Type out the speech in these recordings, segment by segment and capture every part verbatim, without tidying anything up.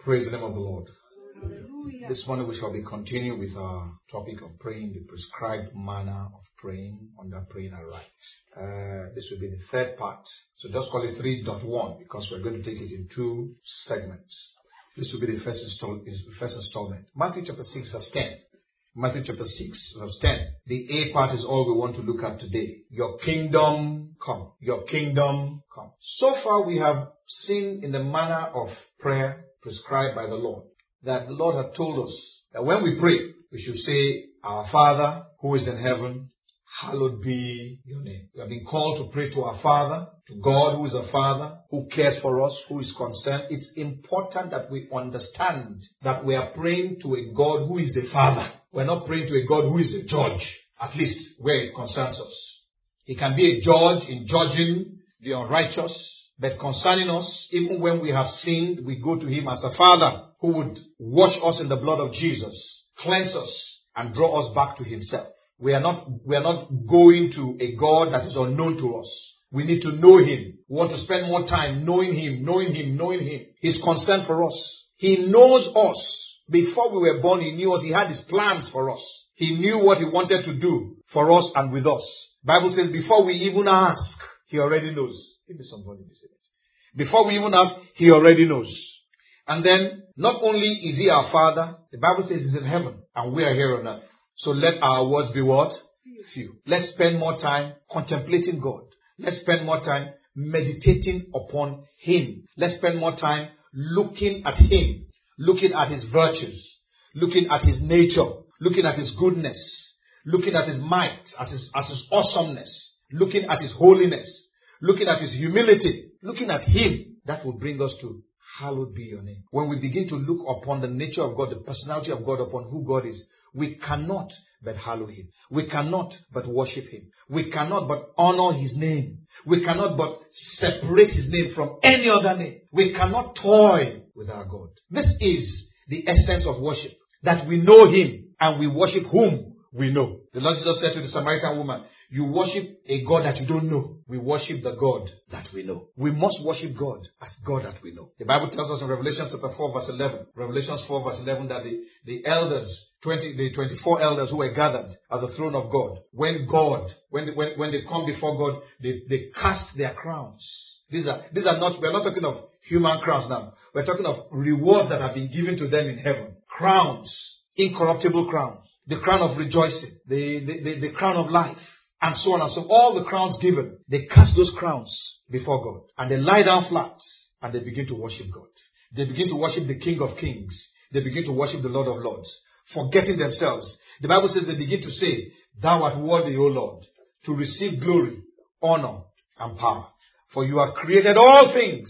Praise the name of the Lord. Hallelujah. This morning we shall be continuing with our topic of praying, the prescribed manner of praying under praying aright. Uh, this will be the third part. So just call it three point one because we're going to take it in two segments. This will be the first, install, is the first installment. Matthew chapter six verse ten. Matthew chapter six verse ten. The A part is all we want to look at today. Your kingdom come. Your kingdom come. So far we have seen in the manner of prayer prescribed by the Lord that the Lord had told us that when we pray, we should say, Our Father who is in heaven, hallowed be your name. We have been called to pray to our Father, to God who is a Father, who cares for us, who is concerned. It's important that we understand that we are praying to a God who is a Father. We're not praying to a God who is a judge, at least where it concerns us. He can be a judge in judging the unrighteous, but concerning us, even when we have sinned, we go to Him as a Father who would wash us in the blood of Jesus, cleanse us, and draw us back to Himself. We are not, we are not going to a God that is unknown to us. We need to know Him. We want to spend more time knowing Him, knowing Him, knowing Him. His concern for us. He knows us. Before we were born, He knew us. He had His plans for us. He knew what He wanted to do for us and with us. Bible says before we even ask, He already knows. Give me somebody to say it. Before we even ask, He already knows. And then, not only is He our Father, the Bible says He's in heaven and we are here on earth. So let our words be what? Few. Let's spend more time contemplating God. Let's spend more time meditating upon Him. Let's spend more time looking at Him, looking at His virtues, looking at His nature, looking at His goodness, looking at His might, at His, at His awesomeness, looking at His holiness, looking at His humility, looking at Him. That will bring us to hallowed be your name. When we begin to look upon the nature of God, the personality of God, upon who God is, we cannot but hallow Him. We cannot but worship Him. We cannot but honor His name. We cannot but separate His name from any other name. We cannot toy with our God. This is the essence of worship. That we know Him and we worship whom we know. The Lord Jesus said to the Samaritan woman, you worship a God that you don't know. We worship the God that we know. We must worship God as God that we know. The Bible tells us in Revelation chapter four verse eleven, Revelation four verse eleven, that the, the elders, twenty, the twenty-four elders who were gathered at the throne of God, when God, when they, when, when they come before God, they, they cast their crowns. These are, these are not, we're not talking of human crowns now. We're talking of rewards that have been given to them in heaven. Crowns, incorruptible crowns, the crown of rejoicing, the, the, the, the crown of life, and so on and so on. All the crowns given, they cast those crowns before God. And they lie down flat and they begin to worship God. They begin to worship the King of Kings. They begin to worship the Lord of Lords, forgetting themselves. The Bible says they begin to say, Thou art worthy, O Lord, to receive glory, honor, and power. For you have created all things,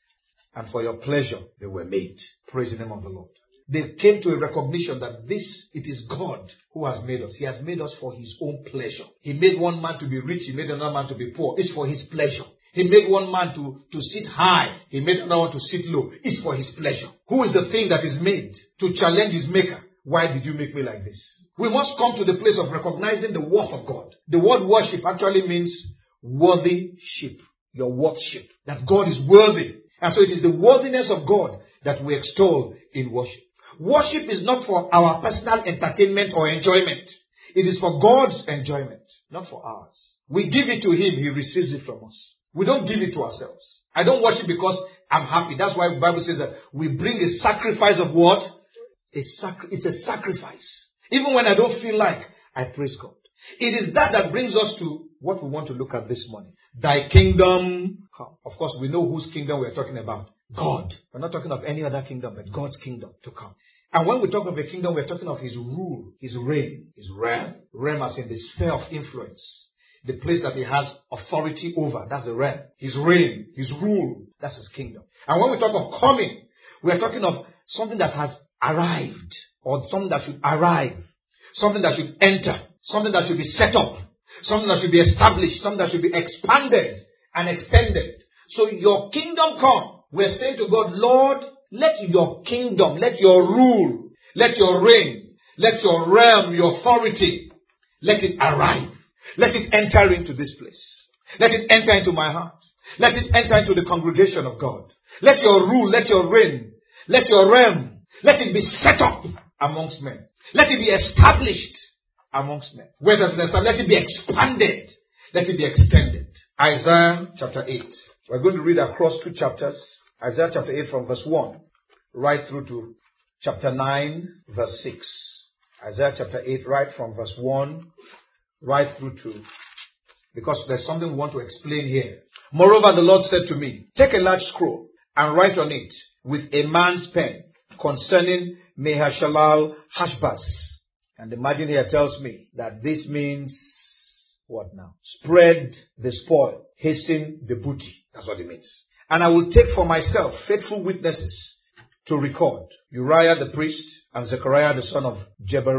and for your pleasure they were made. Praise the name of the Lord. They came to a recognition that this, it is God who has made us. He has made us for His own pleasure. He made one man to be rich. He made another man to be poor. It's for His pleasure. He made one man to, to sit high. He made another one to sit low. It's for His pleasure. Who is the thing that is made to challenge his maker? Why did you make me like this? We must come to the place of recognizing the worth of God. The word worship actually means worthy ship. Your worship. That God is worthy. And so it is the worthiness of God that we extol in worship. Worship is not for our personal entertainment or enjoyment. It is for God's enjoyment, not for ours. We give it to Him, He receives it from us. We don't give it to ourselves. I don't worship because I'm happy. That's why the Bible says that we bring a sacrifice of what? A sac- it's a sacrifice. Even when I don't feel like, I praise God. It is that that brings us to what we want to look at this morning. Thy kingdom come. Of course, we know whose kingdom we're talking about. God. We're not talking of any other kingdom, but God's kingdom to come. And when we talk of a kingdom, we're talking of His rule, His reign, His realm. Realm as in the sphere of influence. The place that He has authority over. That's the realm. His reign, His rule. That's His kingdom. And when we talk of coming, we're talking of something that has arrived. Or something that should arrive. Something that should enter. Something that should be set up. Something that should be established. Something that should be expanded and extended. So your kingdom come. We're saying to God, Lord, let your kingdom, let your rule, let your reign, let your realm, your authority, let it arrive. Let it enter into this place. Let it enter into my heart. Let it enter into the congregation of God. Let your rule, let your reign, Let your realm, let it be set up amongst men. Let it be established amongst men. Where does it stand? Let it be expanded. Let it be extended. Isaiah chapter eight. We're going to read across two chapters. Isaiah chapter eight from verse one right through to chapter nine verse six. Isaiah chapter eight right from verse one right through to, because there's something we want to explain here. Moreover, the Lord said to me, take a large scroll and write on it with a man's pen concerning Mahashalal Hashbaz. And the margin here tells me that this means what now? Spread the spoil, hasten the booty. That's what it means. And I will take for myself faithful witnesses to record Uriah the priest and Zechariah the son of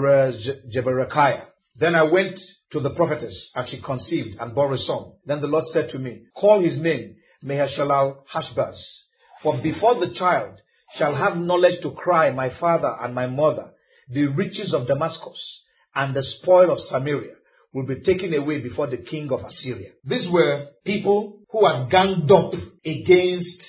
Jeberechiah. Then I went to the prophetess, and she conceived and bore a son. Then the Lord said to me, call his name Mahashalal Hashbaz. For before the child shall have knowledge to cry, my father and my mother, the riches of Damascus and the spoil of Samaria will be taken away before the king of Assyria. These were people who had ganged up against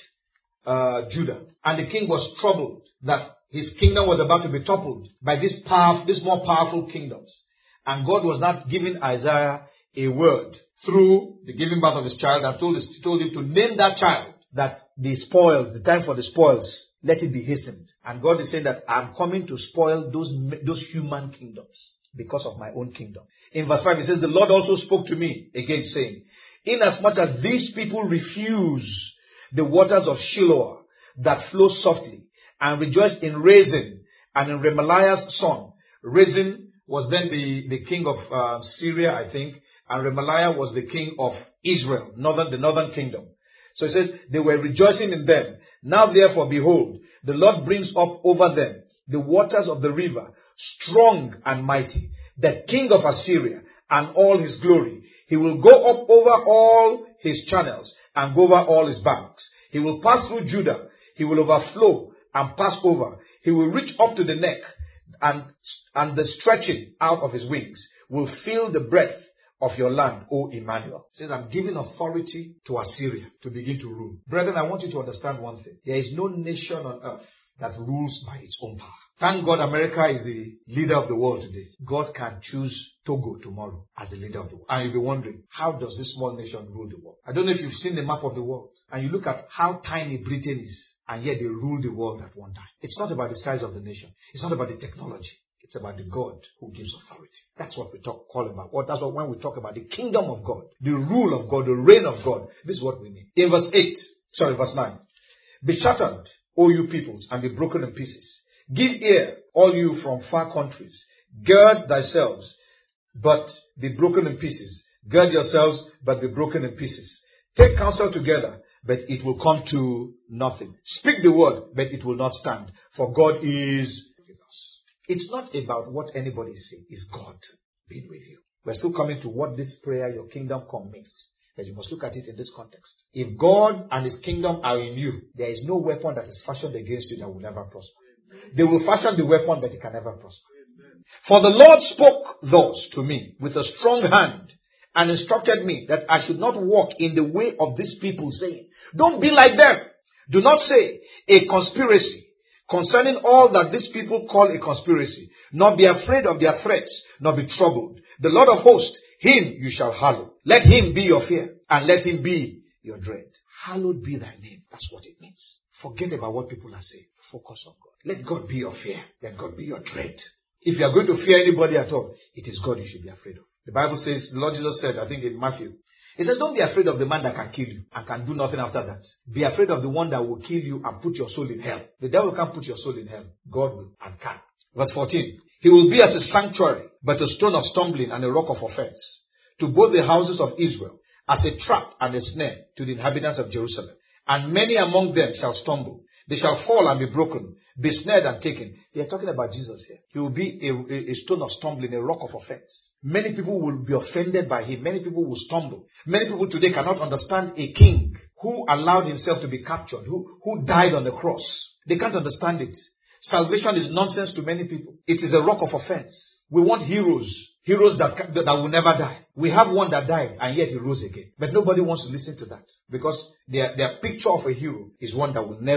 uh, Judah. And the king was troubled that his kingdom was about to be toppled by these powerful, these more powerful kingdoms. And God was not giving Isaiah a word through the giving birth of his child, and told, told him to name that child, that the spoils, the time for the spoils, let it be hastened. And God is saying that I'm coming to spoil those, those human kingdoms because of my own kingdom. In verse five, it says, the Lord also spoke to me again, saying, inasmuch as these people refuse the waters of Shiloah that flow softly, and rejoice in Rezin and in Remaliah's son. Rezin was then the, the king of uh, Syria, I think, and Remaliah was the king of Israel, northern, the northern kingdom. So it says, they were rejoicing in them. Now therefore, behold, the Lord brings up over them the waters of the river, strong and mighty, the king of Assyria and all his glory. He will go up over all his channels and go over all his banks. He will pass through Judah. He will overflow and pass over. He will reach up to the neck, and, and the stretching out of his wings will fill the breadth of your land, O Emmanuel. It says, I'm giving authority to Assyria to begin to rule. Brethren, I want you to understand one thing. There is no nation on earth that rules by its own power. Thank God America is the leader of the world today. God can choose Togo tomorrow as the leader of the world. And you'll be wondering, how does this small nation rule the world? I don't know if you've seen the map of the world, and you look at how tiny Britain is, and yet they rule the world at one time. It's not about the size of the nation. It's not about the technology. It's about the God who gives authority. That's what we talk, call about. What, that's what when we talk about the kingdom of God, the rule of God, the reign of God. This is what we need. In verse eight, sorry, verse nine. Be shattered, O you peoples, and be broken in pieces. Give ear, all you from far countries. Gird thyselves, but be broken in pieces. Gird yourselves, but be broken in pieces. Take counsel together, but it will come to nothing. Speak the word, but it will not stand. For God is with us. It's not about what anybody says. It's God being with you. We're still coming to what this prayer, your kingdom come, means. But you must look at it in this context. If God and his kingdom are in you, there is no weapon that is fashioned against you that will never prosper. They will fashion the weapon, but it can never prosper. For the Lord spoke thus to me with a strong hand, and instructed me that I should not walk in the way of these people, saying, don't be like them. Do not say a conspiracy concerning all that these people call a conspiracy. Nor be afraid of their threats, nor be troubled. The Lord of hosts, him you shall hallow. Let him be your fear, and let him be your dread. Hallowed be thy name. That's what it means. Forget about what people are saying. Focus on God. Let God be your fear. Let God be your dread. If you are going to fear anybody at all, it is God you should be afraid of. The Bible says, the Lord Jesus said, I think in Matthew, he says, don't be afraid of the man that can kill you and can do nothing after that. Be afraid of the one that will kill you and put your soul in hell. The devil can't put your soul in hell. God will and can. Verse fourteen. He will be as a sanctuary, but a stone of stumbling and a rock of offense to both the houses of Israel, as a trap and a snare to the inhabitants of Jerusalem. And many among them shall stumble. They shall fall and be broken, be snared and taken. They are talking about Jesus here. He will be a, a, a stone of stumbling, a rock of offense. Many people will be offended by him. Many people will stumble. Many people today cannot understand a king who allowed himself to be captured, who, who died on the cross. They can't understand it. Salvation is nonsense to many people. It is a rock of offense. We want heroes. Heroes that, that will never die. We have one that died and yet he rose again. But nobody wants to listen to that. Because their, their picture of a hero is one that will never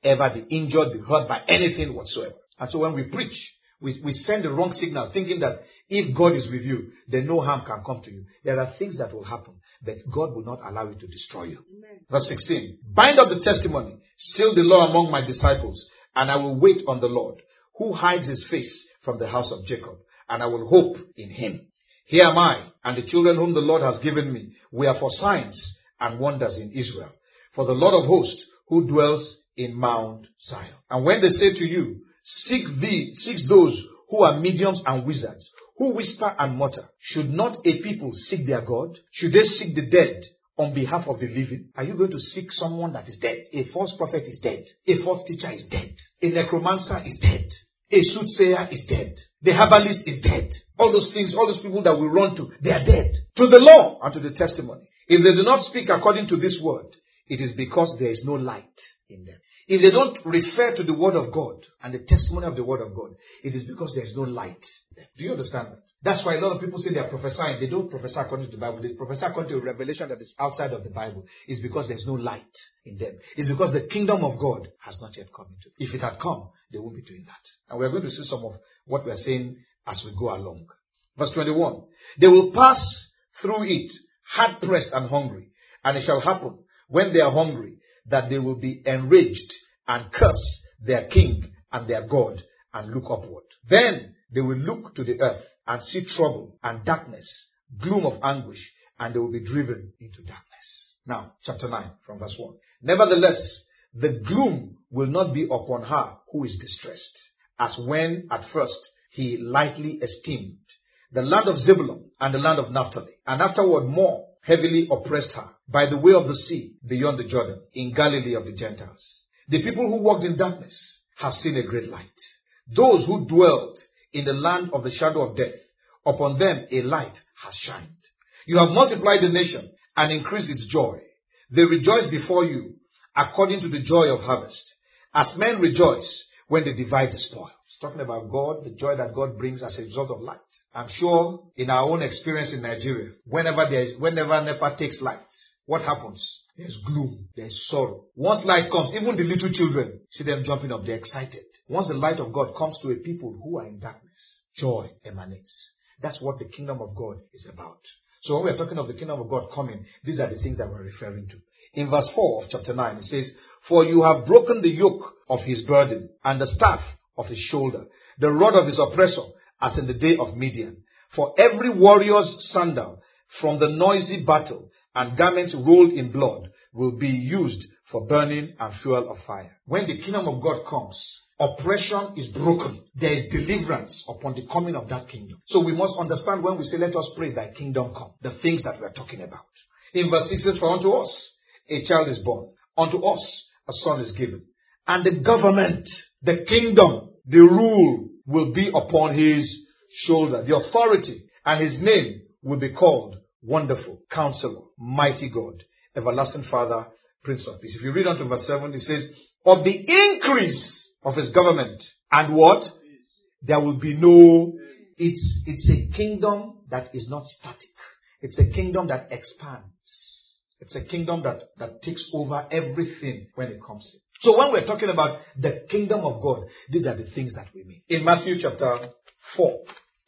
ever be injured, be hurt by anything whatsoever. And so when we preach, we, we send the wrong signal, thinking that if God is with you, then no harm can come to you. There are things that will happen, but God will not allow it to destroy you. Amen. Verse sixteen. Bind up the testimony, seal the law among my disciples, and I will wait on the Lord, who hides his face from the house of Jacob, and I will hope in him. Here am I, and the children whom the Lord has given me. We are for signs and wonders in Israel, for the Lord of hosts, who dwells in Mount Zion. And when they say to you, Seek thee, seek those who are mediums and wizards, who whisper and mutter, should not a people seek their God? Should they seek the dead on behalf of the living? Are you going to seek someone that is dead? A false prophet is dead. A false teacher is dead. A necromancer is dead. A soothsayer is dead. The herbalist is dead. All those things, all those people that we run to, they are dead. To the law and to the testimony. If they do not speak according to this word, it is because there is no light in them. If they don't refer to the word of God and the testimony of the word of God, it is because there is no light there. Do you understand that? That's why a lot of people say they are prophesying. They don't prophesy according to the Bible. They prophesy according to a revelation that is outside of the Bible. It's because there's no light in them. It's because the kingdom of God has not yet come into them. If it had come, they won't be doing that. And we're going to see some of what we're saying as we go along. Verse twenty-one. They will pass through it, hard pressed and hungry. And it shall happen when they are hungry, that they will be enraged and curse their king and their God and look upward. Then they will look to the earth and see trouble and darkness, gloom of anguish, and they will be driven into darkness. Now, chapter nine from verse one. Nevertheless, the gloom will not be upon her who is distressed, as when at first he lightly esteemed the land of Zebulun and the land of Naphtali, and afterward more heavily oppressed her by the way of the sea beyond the Jordan, in Galilee of the Gentiles. The people who walked in darkness have seen a great light. Those who dwelled in the land of the shadow of death, upon them a light has shined. You have multiplied the nation and increased its joy. They rejoice before you according to the joy of harvest, as men rejoice when they divide the spoil. It's talking about God, the joy that God brings as a result of light. I'm sure in our own experience in Nigeria, whenever there is, whenever NEPA takes light, what happens? There's gloom, there's sorrow. Once light comes, even the little children, see them jumping up, they're excited. Once the light of God comes to a people who are in darkness, joy emanates. That's what the kingdom of God is about. So when we're talking of the kingdom of God coming, these are the things that we're referring to. In verse four of chapter nine, it says, For you have broken the yoke of his burden and the staff of his shoulder, the rod of his oppressor, as in the day of Midian. For every warrior's sandal from the noisy battle and garments rolled in blood will be used for burning and fuel of fire. When the kingdom of God comes, oppression is broken. There is deliverance upon the coming of that kingdom. So we must understand when we say, let us pray thy kingdom come, the things that we are talking about. In verse six says, For unto us a child is born, unto us a son is given, and the government, the kingdom, the rule will be upon his shoulder, the authority, and his name will be called Wonderful, Counselor, Mighty God, Everlasting Father, Prince of Peace. If you read on to verse seven, it says, Of the increase of his government, and what? There will be no, it's, it's a kingdom that is not static. It's a kingdom that expands. It's a kingdom that, that takes over everything when it comes in. So when we're talking about the kingdom of God, these are the things that we mean. In Matthew chapter four,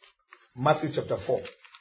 Matthew chapter four,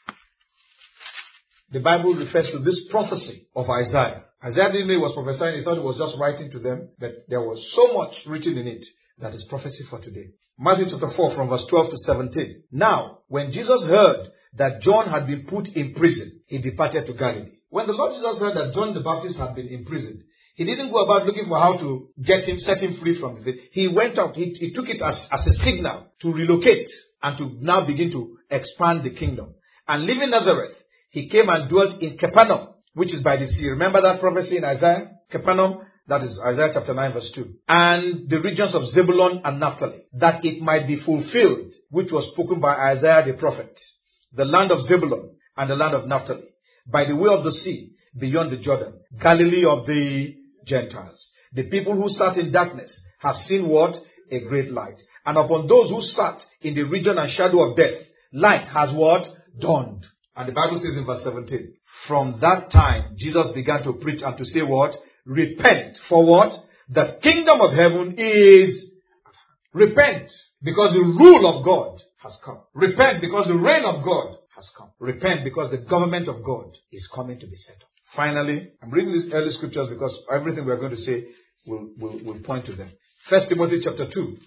the Bible refers to this prophecy of Isaiah. Isaiah didn't know he was prophesying. He thought he was just writing to them, but there was so much written in it that is prophecy for today. Matthew chapter four from verse twelve to seventeen. Now, when Jesus heard that John had been put in prison, he departed to Galilee. When the Lord Jesus heard that John the Baptist had been imprisoned, he didn't go about looking for how to get him, set him free from the faith. He went out, he, he took it as, as a signal to relocate and to now begin to expand the kingdom. And leaving Nazareth, he came and dwelt in Capernaum, which is by the sea. Remember that prophecy in Isaiah? Capernaum, that is Isaiah chapter nine verse two. And the regions of Zebulun and Naphtali, that it might be fulfilled, which was spoken by Isaiah the prophet. The land of Zebulun and the land of Naphtali, by the way of the sea, beyond the Jordan, Galilee of the Gentiles. The people who sat in darkness have seen what? A great light. And upon those who sat in the region and shadow of death, light has what? Dawned. And the Bible says in verse seventeen, from that time, Jesus began to preach and to say what? Repent. For what? The kingdom of heaven is repent because the rule of God has come. Repent because the reign of God has come. Repent because the government of God is coming to be set up. Finally, I'm reading these early scriptures because everything we're going to say will, will, will point to them. First Timothy chapter two.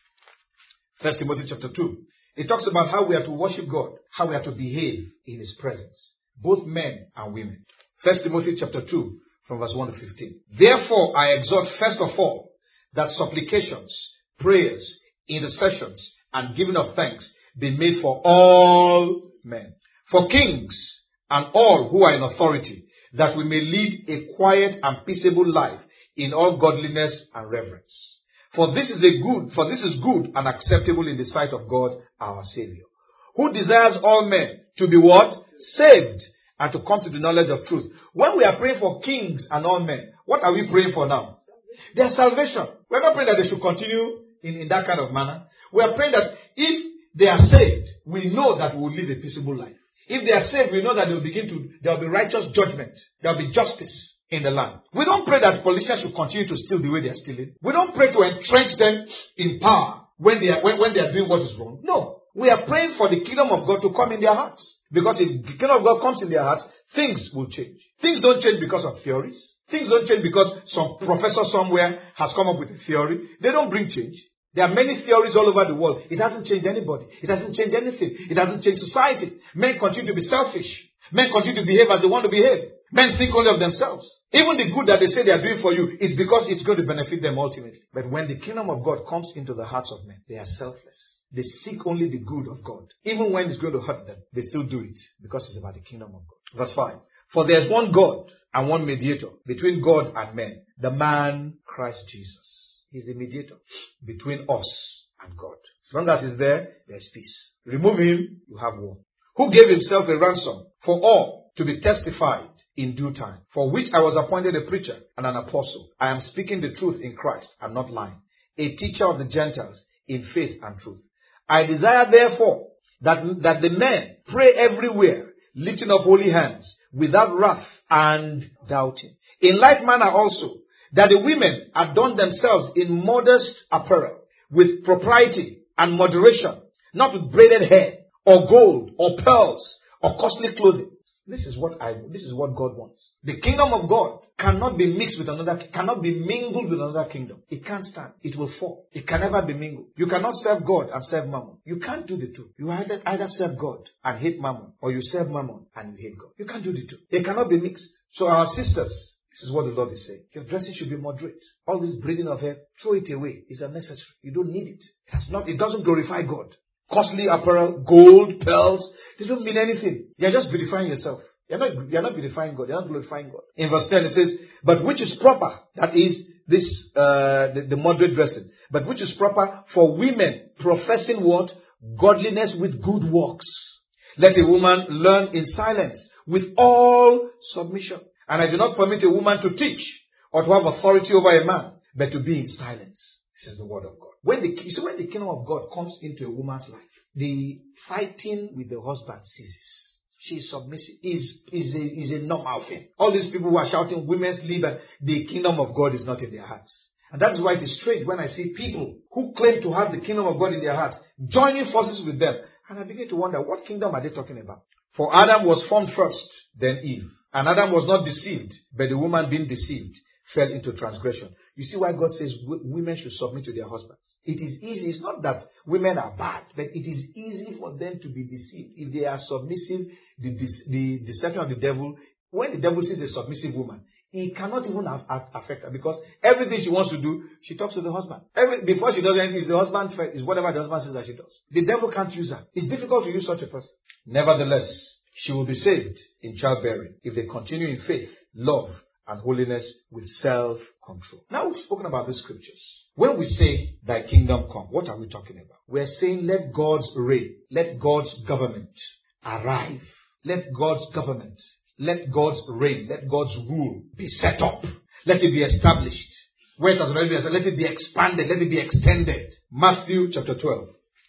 First Timothy chapter two. It talks about how we are to worship God, how we are to behave in His presence, both men and women. First Timothy chapter two, from verse one to fifteen. Therefore, I exhort first of all that supplications, prayers, intercessions, and giving of thanks be made for all men, for kings and all who are in authority, that we may lead a quiet and peaceable life in all godliness and reverence. For this is a good, for this is good and acceptable in the sight of God our Savior, who desires all men to be what? Saved, and to come to the knowledge of truth. When we are praying for kings and all men, what are we praying for now? Their salvation. We're not praying that they should continue in, in that kind of manner. We are praying that if they are saved, we know that we will live a peaceable life. If they are saved, we know that they will begin to, there will be righteous judgment. There will be justice in the land. We don't pray that politicians should continue to steal the way they are stealing. We don't pray to entrench them in power when they are, when, when they are doing what is wrong. No. We are praying for the kingdom of God to come in their hearts. Because if the kingdom of God comes in their hearts, things will change. Things don't change because of theories. Things don't change because some professor somewhere has come up with a theory. They don't bring change. There are many theories all over the world. It hasn't changed anybody. It hasn't changed anything. It hasn't changed society. Men continue to be selfish. Men continue to behave as they want to behave. Men think only of themselves. Even the good that they say they are doing for you is because it's going to benefit them ultimately. But when the kingdom of God comes into the hearts of men, they are selfless. They seek only the good of God. Even when it's going to hurt them, they still do it because it's about the kingdom of God. Verse five. For there is one God and one mediator between God and men, the man Christ Jesus. He's the mediator between us and God. As long as he's there, there's peace. Remove him, you have war. Who gave himself a ransom for all to be testified in due time, for which I was appointed a preacher and an apostle. I am speaking the truth in Christ, I'm not lying. A teacher of the Gentiles in faith and truth. I desire therefore that, that the men pray everywhere, lifting up holy hands, without wrath and doubting. In like manner also, that the women adorn themselves in modest apparel, with propriety and moderation, not with braided hair, or gold, or pearls, or costly clothing. This is what I, this is what God wants. The kingdom of God cannot be mixed with another, cannot be mingled with another kingdom. It can't stand. It will fall. It can never be mingled. You cannot serve God and serve Mammon. You can't do the two. You either, either serve God and hate Mammon, or you serve Mammon and you hate God. You can't do the two. They cannot be mixed. So our sisters, this is what the Lord is saying. Your dressing should be moderate. All this braiding of hair, throw it away. It's unnecessary. You don't need it. It has not, it doesn't glorify God. Costly apparel, gold, pearls, they don't mean anything. You're just beautifying yourself. You're not, you're not beautifying God. You're not glorifying God. In verse ten it says, but which is proper, that is this, uh, the, the moderate dressing, but which is proper for women professing what? Godliness with good works. Let a woman learn in silence with all submission. And I do not permit a woman to teach or to have authority over a man, but to be in silence. This is the word of God. When the, you see, when the kingdom of God comes into a woman's life, the fighting with the husband ceases. She is submissive. Is is a is a normal thing. All these people who are shouting women's leader, the kingdom of God is not in their hearts. And that is why it is strange when I see people who claim to have the kingdom of God in their hearts joining forces with them. And I begin to wonder, what kingdom are they talking about? For Adam was formed first, then Eve. And Adam was not deceived, but the woman being deceived fell into transgression. You see why God says women should submit to their husbands. It is easy. It's not that women are bad, but it is easy for them to be deceived. If they are submissive, the, the deception of the devil, when the devil sees a submissive woman, he cannot even have, have, affect her, because everything she wants to do, she talks to the husband. Every, before she does anything, it's the husband, is whatever the husband says that she does. The devil can't use her. It's difficult to use such a person. Nevertheless, she will be saved in childbearing if they continue in faith, love, and holiness with self-control. Now we've spoken about the scriptures. When we say thy kingdom come, what are we talking about? We're saying let God's reign, let God's government arrive. Let God's government, let God's reign, let God's rule be set up. Let it be established. Where it has already been established, let it be expanded, let it be extended. Matthew chapter twelve.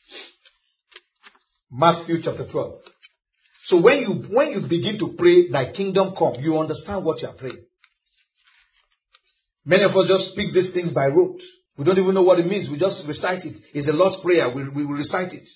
Matthew chapter twelve. So when you, when you begin to pray, thy kingdom come, you understand what you are praying. Many of us just speak these things by rote. We don't even know what it means. We just recite it. It's the Lord's Prayer. We, we will recite it.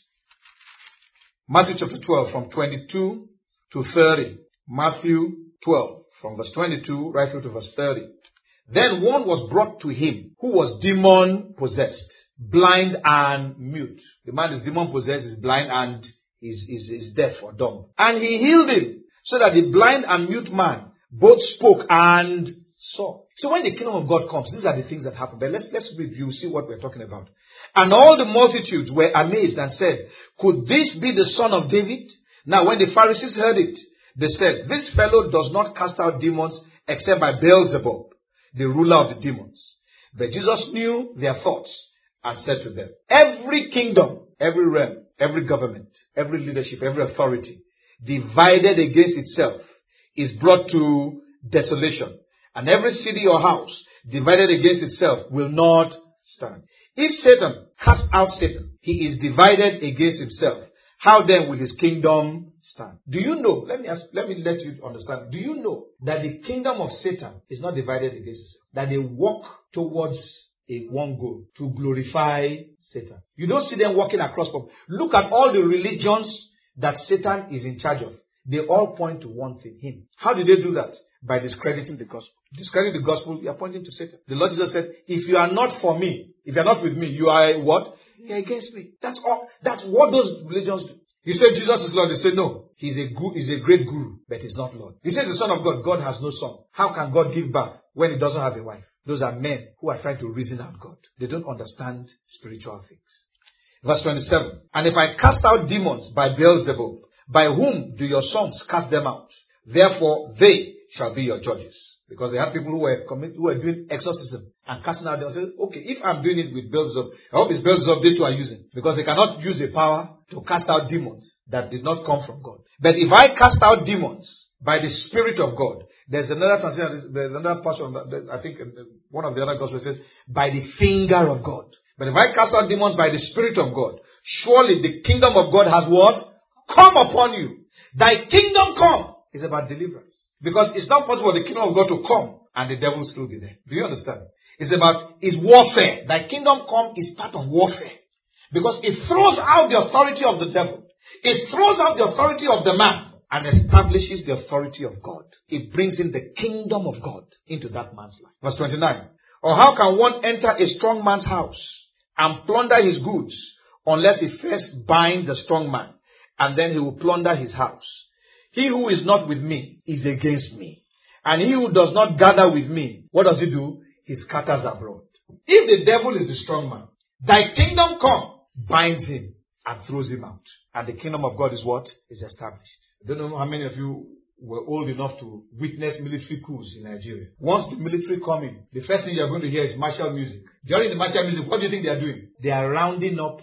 Matthew chapter twelve from twenty-two to thirty. Matthew twelve from verse twenty-two right through to verse thirty. Then one was brought to him who was demon possessed, blind and mute. The man is demon possessed, is blind and is, is, is deaf or dumb. And he healed him so that the blind and mute man both spoke and saw. So when the kingdom of God comes, these are the things that happen. But let's, let's review, see what we're talking about. And all the multitudes were amazed and said, could this be the son of David? Now when the Pharisees heard it, they said, this fellow does not cast out demons except by Beelzebub, the ruler of the demons. But Jesus knew their thoughts and said to them, every kingdom, every realm, every government, every leadership, every authority divided against itself is brought to desolation. And every city or house divided against itself will not stand. If Satan casts out Satan, he is divided against himself. How then will his kingdom stand? Do you know, let me ask, let me let you understand. Do you know that the kingdom of Satan is not divided against itself? That they walk towards a one goal, to glorify Satan. You don't see them walking across. Look at all the religions that Satan is in charge of. They all point to one thing, him. How do they do that? By discrediting the gospel. Discrediting the gospel, you are pointing to Satan. The Lord Jesus said, if you are not for me, if you are not with me, you are what? You are against me. That's all. That's what those religions do. You say Jesus is Lord. They say no. He's a gu- he's a great guru, but he's not Lord. He says the Son of God. God has no son. How can God give birth when he doesn't have a wife? Those are men who are trying to reason out God. They don't understand spiritual things. Verse twenty-seven. And if I cast out demons by Beelzebub, by whom do your sons cast them out? Therefore they shall be your judges. Because they had people who were commit, who were doing exorcism and casting out demons. Say, okay, if I'm doing it with Beelzebub, I hope it's Beelzebub they too are using. Because they cannot use a power to cast out demons that did not come from God. But if I cast out demons by the Spirit of God, there's another translation, there's another portion, I think one of the other gospels says, by the finger of God. But if I cast out demons by the Spirit of God, surely the kingdom of God has what? Come upon you. Thy kingdom come is about deliverance. Because it's not possible for the kingdom of God to come and the devil still be there. Do you understand? It's about, it's warfare. Thy kingdom come is part of warfare. Because it throws out the authority of the devil. It throws out the authority of the man and establishes the authority of God. It brings in the kingdom of God into that man's life. Verse twenty-nine. Or how can one enter a strong man's house and plunder his goods unless he first bind the strong man, and then he will plunder his house? He who is not with me is against me. And he who does not gather with me, what does he do? He scatters abroad. If the devil is the strong man, thy kingdom come, binds him and throws him out. And the kingdom of God is what? Is established. I don't know how many of you were old enough to witness military coups in Nigeria. Once the military come in, the first thing you're going to hear is martial music. During the martial music, what do you think they are doing? They are rounding up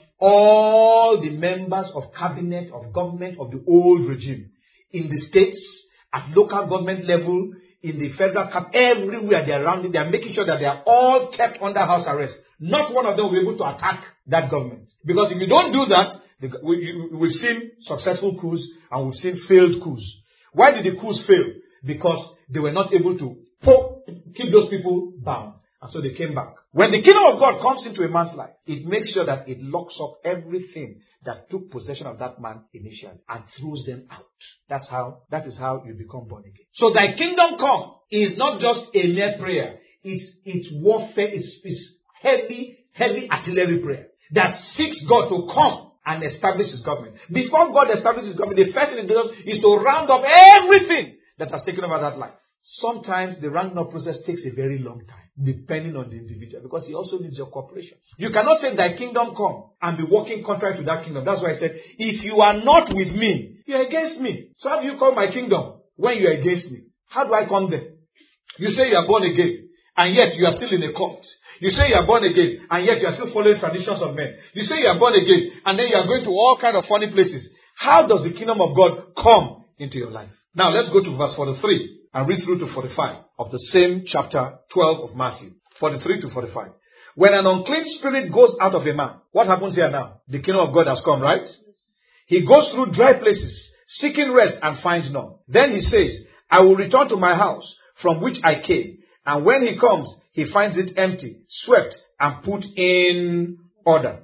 all the members of cabinet, of government, of the old regime. In the states, at local government level, in the federal cap, everywhere they are rounding, they are making sure that they are all kept under house arrest. Not one of them will be able to attack that government. Because if you don't do that, the, we, we've seen successful coups and we've seen failed coups. Why did the coups fail? Because they were not able to po- keep those people bound. And so they came back. When the kingdom of God comes into a man's life, it makes sure that it locks up everything that took possession of that man initially and throws them out. That's how, that is how you become born again. So thy kingdom come is not just a mere prayer. It's, it's warfare. It's, it's heavy, heavy artillery prayer that seeks God to come and establish his government. Before God establishes his government, the first thing he does is to round up everything that has taken over that life. Sometimes the rounding up process takes a very long time, depending on the individual, because he also needs your cooperation. You cannot say thy kingdom come and be working contrary to that kingdom. That's why I said, if you are not with me, you are against me. So how do you call my kingdom when you are against me? How do I come there? You say you are born again, and yet you are still in a cult. You say you are born again, and yet you are still following traditions of men. You say you are born again, and then you are going to all kinds of funny places. How does the kingdom of God come into your life? Now let's go to verse forty-three. And read through to forty-five of the same chapter twelve of Matthew. forty-three to forty-five. When an unclean spirit goes out of a man, what happens here now? The kingdom of God has come, right? He goes through dry places, seeking rest and finds none. Then he says, I will return to my house from which I came. And when he comes, he finds it empty, swept, and put in order.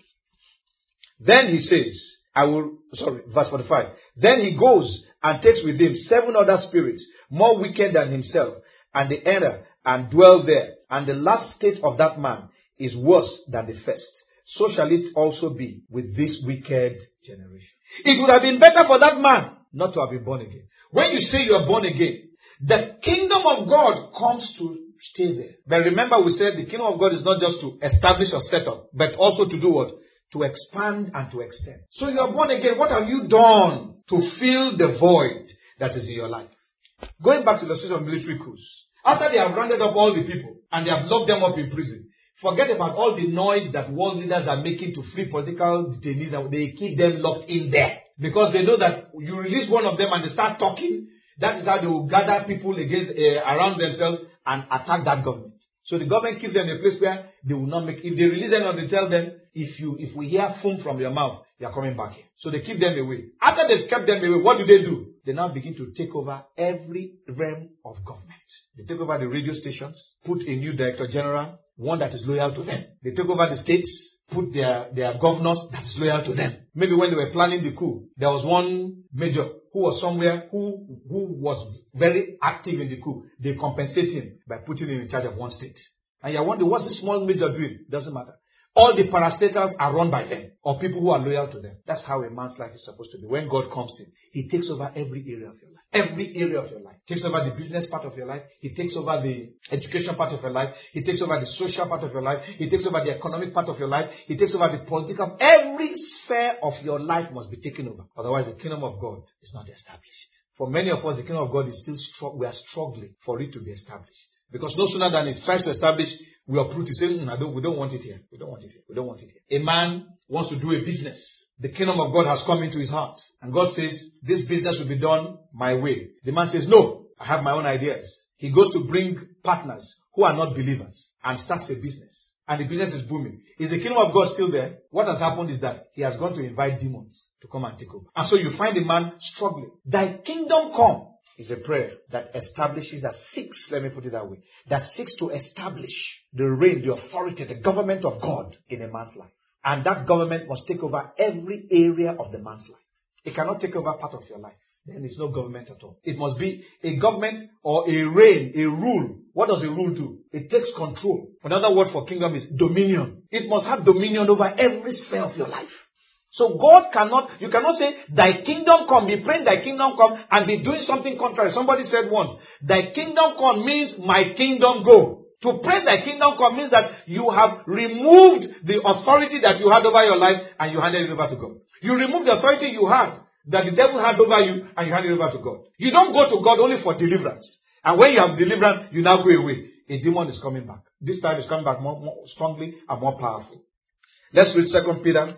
Then he says, I will, sorry, verse forty-five. Then he goes and takes with him seven other spirits, more wicked than himself, and they enter and dwell there. And the last state of that man is worse than the first. So shall it also be with this wicked generation. It would have been better for that man not to have been born again. When you say you are born again, the kingdom of God comes to stay there. But remember, we said the kingdom of God is not just to establish or set up, but also to do what? To expand and to extend. So you are born again. What have you done to fill the void that is in your life? Going back to the system of military coups. After they have rounded up all the people and they have locked them up in prison, forget about all the noise that world leaders are making to free political detainees, and they keep them locked in there. Because they know that you release one of them and they start talking, that is how they will gather people against uh, around themselves and attack that government. So the government keeps them in a place where they will not make, if they release them, they tell them, if you, if we hear foam from your mouth, you are coming back here. So they keep them away. After they've kept them away, what do they do? They now begin to take over every realm of government. They take over the radio stations, put a new director general, one that is loyal to them. They take over the states, put their, their governors that is loyal to them. Maybe when they were planning the coup, there was one major who was somewhere who, who was very active in the coup. They compensate him by putting him in charge of one state. And you're wondering, what's this small major doing? Doesn't matter. All the parastatals are run by them, or people who are loyal to them. That's how a man's life is supposed to be. When God comes in, He takes over every area of your life. Every area of your life. He takes over the business part of your life. He takes over the education part of your life. He takes over the social part of your life. He takes over the economic part of your life. He takes over the political. Every sphere of your life must be taken over. Otherwise, the kingdom of God is not established. For many of us, the kingdom of God is still strong. We are struggling for it to be established. Because no sooner than it tries to establish, we uproot it. Say, mm, I don't, we don't want it here. We don't want it here. We don't want it here. A man wants to do a business. The kingdom of God has come into his heart. And God says, this business will be done my way. The man says, no, I have my own ideas. He goes to bring partners who are not believers and starts a business. And the business is booming. Is the kingdom of God still there? What has happened is that he has gone to invite demons to come and take over. And so you find the man struggling. Thy kingdom come is a prayer that establishes, that seeks, let me put it that way, that seeks to establish the reign, the authority, the government of God in a man's life. And that government must take over every area of the man's life. It cannot take over part of your life. Then it's no government at all. It must be a government or a reign, a rule. What does a rule do? It takes control. Another word for kingdom is dominion. It must have dominion over every sphere of your life. So God cannot, you cannot say, thy kingdom come, be praying thy kingdom come, and be doing something contrary. Somebody said once, thy kingdom come means my kingdom go. To pray thy kingdom come means that you have removed the authority that you had over your life and you handed it over to God. You remove the authority you had that the devil had over you and you hand it over to God. You don't go to God only for deliverance. And when you have deliverance, you now go away. A demon is coming back. This time it's coming back more, more strongly and more powerful. Let's read Second Peter.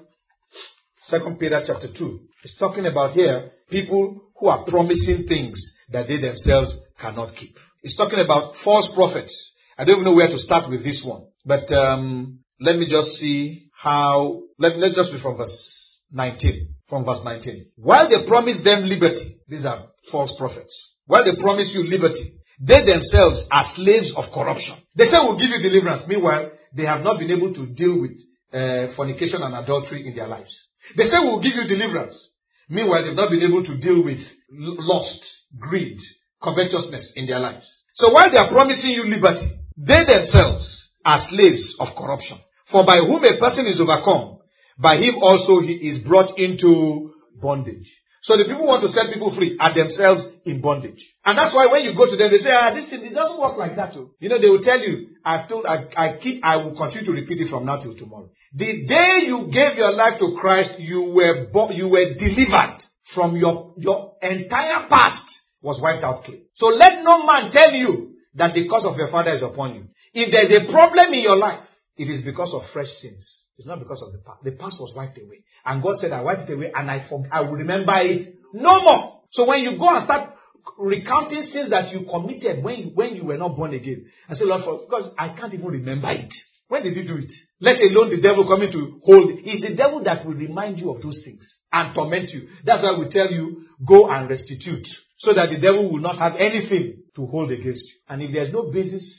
Second Peter chapter two. It's talking about here people who are promising things that they themselves cannot keep. It's talking about false prophets. I don't even know where to start with this one. But um, let me just see how... Let, let's just read from verse nineteen. From verse nineteen. While they promise them liberty, these are false prophets. While they promise you liberty, they themselves are slaves of corruption. They say we'll give you deliverance. Meanwhile, they have not been able to deal with uh, fornication and adultery in their lives. They say we'll give you deliverance. Meanwhile, they've not been able to deal with lust, greed, covetousness in their lives. So while they are promising you liberty, they themselves are slaves of corruption. For by whom a person is overcome, by him also he is brought into bondage. So the people who want to set people free are themselves in bondage. And that's why when you go to them, they say, ah, this thing, it doesn't work like that too. You know, they will tell you, I've told, I, I keep, I will continue to repeat it from now till tomorrow. The day you gave your life to Christ, you were, bo- you were delivered from your, your entire past was wiped out clean. So let no man tell you that the curse of your father is upon you. If there's a problem in your life, it is because of fresh sins. It's not because of the past. The past was wiped away. And God said, I wiped it away and I for, I will remember it no more. So when you go and start recounting sins that you committed when you, when you were not born again, and say, Lord, for, because I can't even remember it. When did you do it? Let alone the devil coming to hold it. It's the devil that will remind you of those things and torment you. That's why we tell you, go and restitute, so that the devil will not have anything to hold against you. And if there's no basis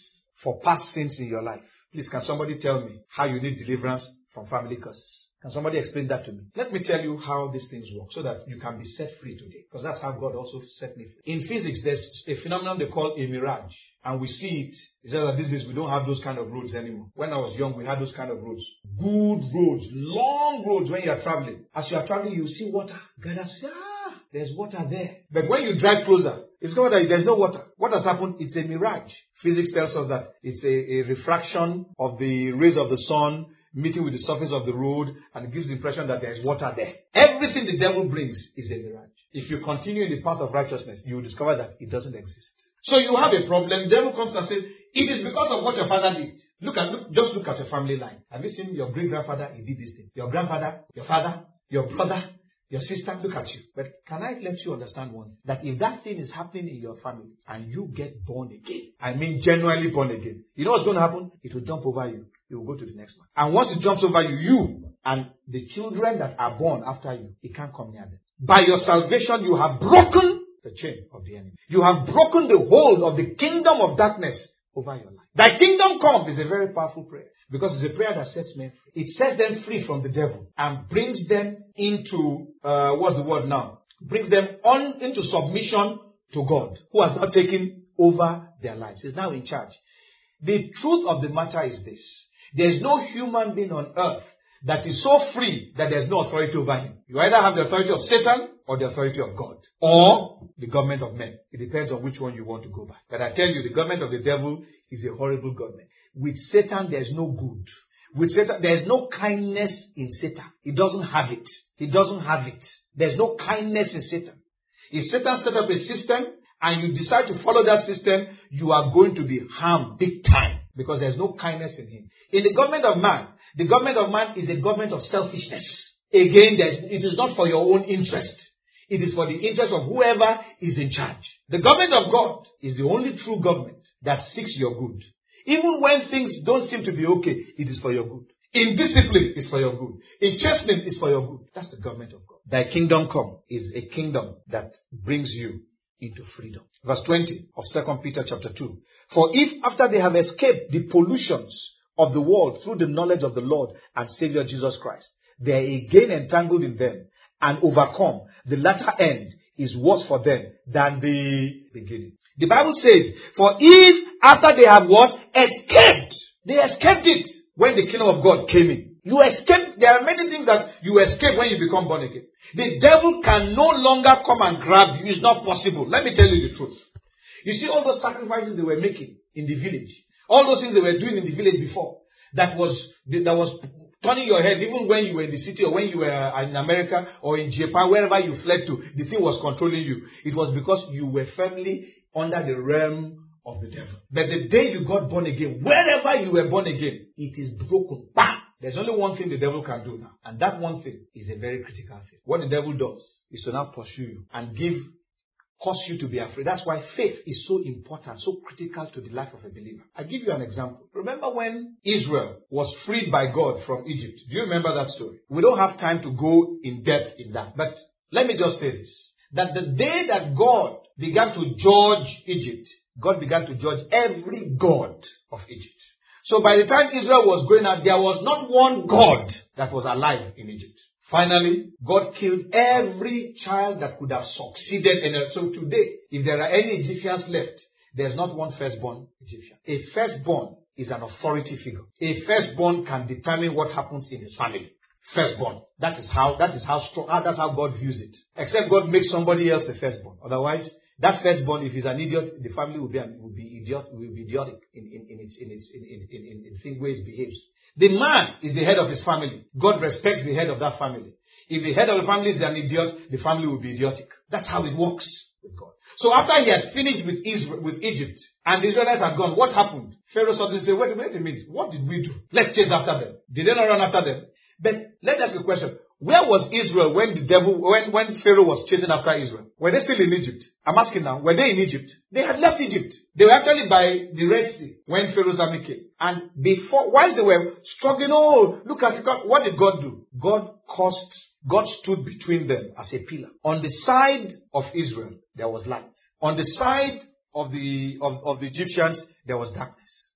for past sins in your life. Please, can somebody tell me how you need deliverance from family curses? Can somebody explain that to me? Let me tell you how these things work so that you can be set free today. Because that's how God also set me free. In physics, there's a phenomenon they call a mirage. And we see it. It's just that these days we don't have those kind of roads anymore. When I was young, we had those kind of roads. Good roads, long roads when you are traveling. As you are traveling, you see water. God has said, ah, there's water there. But when you drive closer, it's not that there's no water. What has happened? It's a mirage. Physics tells us that it's a, a refraction of the rays of the sun meeting with the surface of the road, and it gives the impression that there is water there. Everything the devil brings is a mirage. If you continue in the path of righteousness, you will discover that it doesn't exist. So you have a problem. The devil comes and says, it is because of what your father did. Look at, look, just look at your family line. Have you seen your great-grandfather? He did this thing. Your grandfather, your father, your brother, your sister, look at you. But can I let you understand one thing? That if that thing is happening in your family and you get born again, I mean genuinely born again, you know what's going to happen? It will jump over you. It will go to the next one. And once it jumps over you, you and the children that are born after you, it can't come near them. By your salvation, you have broken the chain of the enemy. You have broken the hold of the kingdom of darkness over your life. Thy kingdom come is a very powerful prayer because it's a prayer that sets men free. It sets them free from the devil and brings them into, uh, what's the word now? Brings them on into submission to God, who has now taken over their lives. He's now in charge. The truth of the matter is this. There is no human being on earth that is so free that there is no authority over him. You either have the authority of Satan or the authority of God, or the government of men. It depends on which one you want to go by. But I tell you, the government of the devil is a horrible government. With Satan, there is no good. With Satan, there is no kindness in Satan. He doesn't have it. He doesn't have it. There is no kindness in Satan. If Satan set up a system and you decide to follow that system, you are going to be harmed big time because there is no kindness in him. In the government of man, the government of man is a government of selfishness. Again, it is not for your own interest. It is for the interest of whoever is in charge. The government of God is the only true government that seeks your good. Even when things don't seem to be okay, it is for your good. In discipline, it's for your good. In chastening, it's for your good. That's the government of God. Thy kingdom come is a kingdom that brings you into freedom. Verse twenty of Second Peter chapter two. For if after they have escaped the pollutions of the world through the knowledge of the Lord and Savior Jesus Christ, they are again entangled in them and overcome, the latter end is worse for them than the beginning. The Bible says, for if after they have what? Escaped. They escaped it when the kingdom of God came in. You escape. There are many things that you escape when you become born again. The devil can no longer come and grab you. It's not possible. Let me tell you the truth. You see all those sacrifices they were making in the village. All those things they were doing in the village before. That was, that was turning your head even when you were in the city or when you were in America or in Japan, wherever you fled to. The thing was controlling you. It was because you were firmly under the realm of the devil. But the day you got born again, wherever you were born again, it is broken. Bam! There's only one thing the devil can do now. And that one thing is a very critical thing. What the devil does is to now pursue you and give, cause you to be afraid. That's why faith is so important, so critical to the life of a believer. I give you an example. Remember when Israel was freed by God from Egypt? Do you remember that story? We don't have time to go in depth in that. But let me just say this. That the day that God began to judge Egypt, God began to judge every god of Egypt. So by the time Israel was going out, there was not one god that was alive in Egypt. Finally, God killed every child that could have succeeded in it. So today, if there are any Egyptians left, there's not one firstborn Egyptian. A firstborn is an authority figure. A firstborn can determine what happens in his family. Firstborn. That is how, that is how strong, that's how God views it. Except God makes somebody else the firstborn. Otherwise, that firstborn, if he's an idiot, the family will be, will be idiot, will be idiotic in, in, in its, in its, in, in, in, in, in ways it behaves. The man is the head of his family. God respects the head of that family. If the head of the family is an idiot, the family will be idiotic. That's how it works with God. So after he had finished with Israel, with Egypt, and the Israelites had gone, what happened? Pharaoh suddenly said, wait, wait a minute, what did we do? Let's chase after them. Did they not run after them? But let's ask a question. Where was Israel when the devil, when, when Pharaoh was chasing after Israel? Were they still in Egypt? I'm asking now, were they in Egypt? They had left Egypt. They were actually by the Red Sea when Pharaoh's army came. And before, whilst they were struggling, oh, look at God, what did God do? God caused, God stood between them as a pillar. On the side of Israel, there was light. On the side of the, of, of the Egyptians, there was darkness.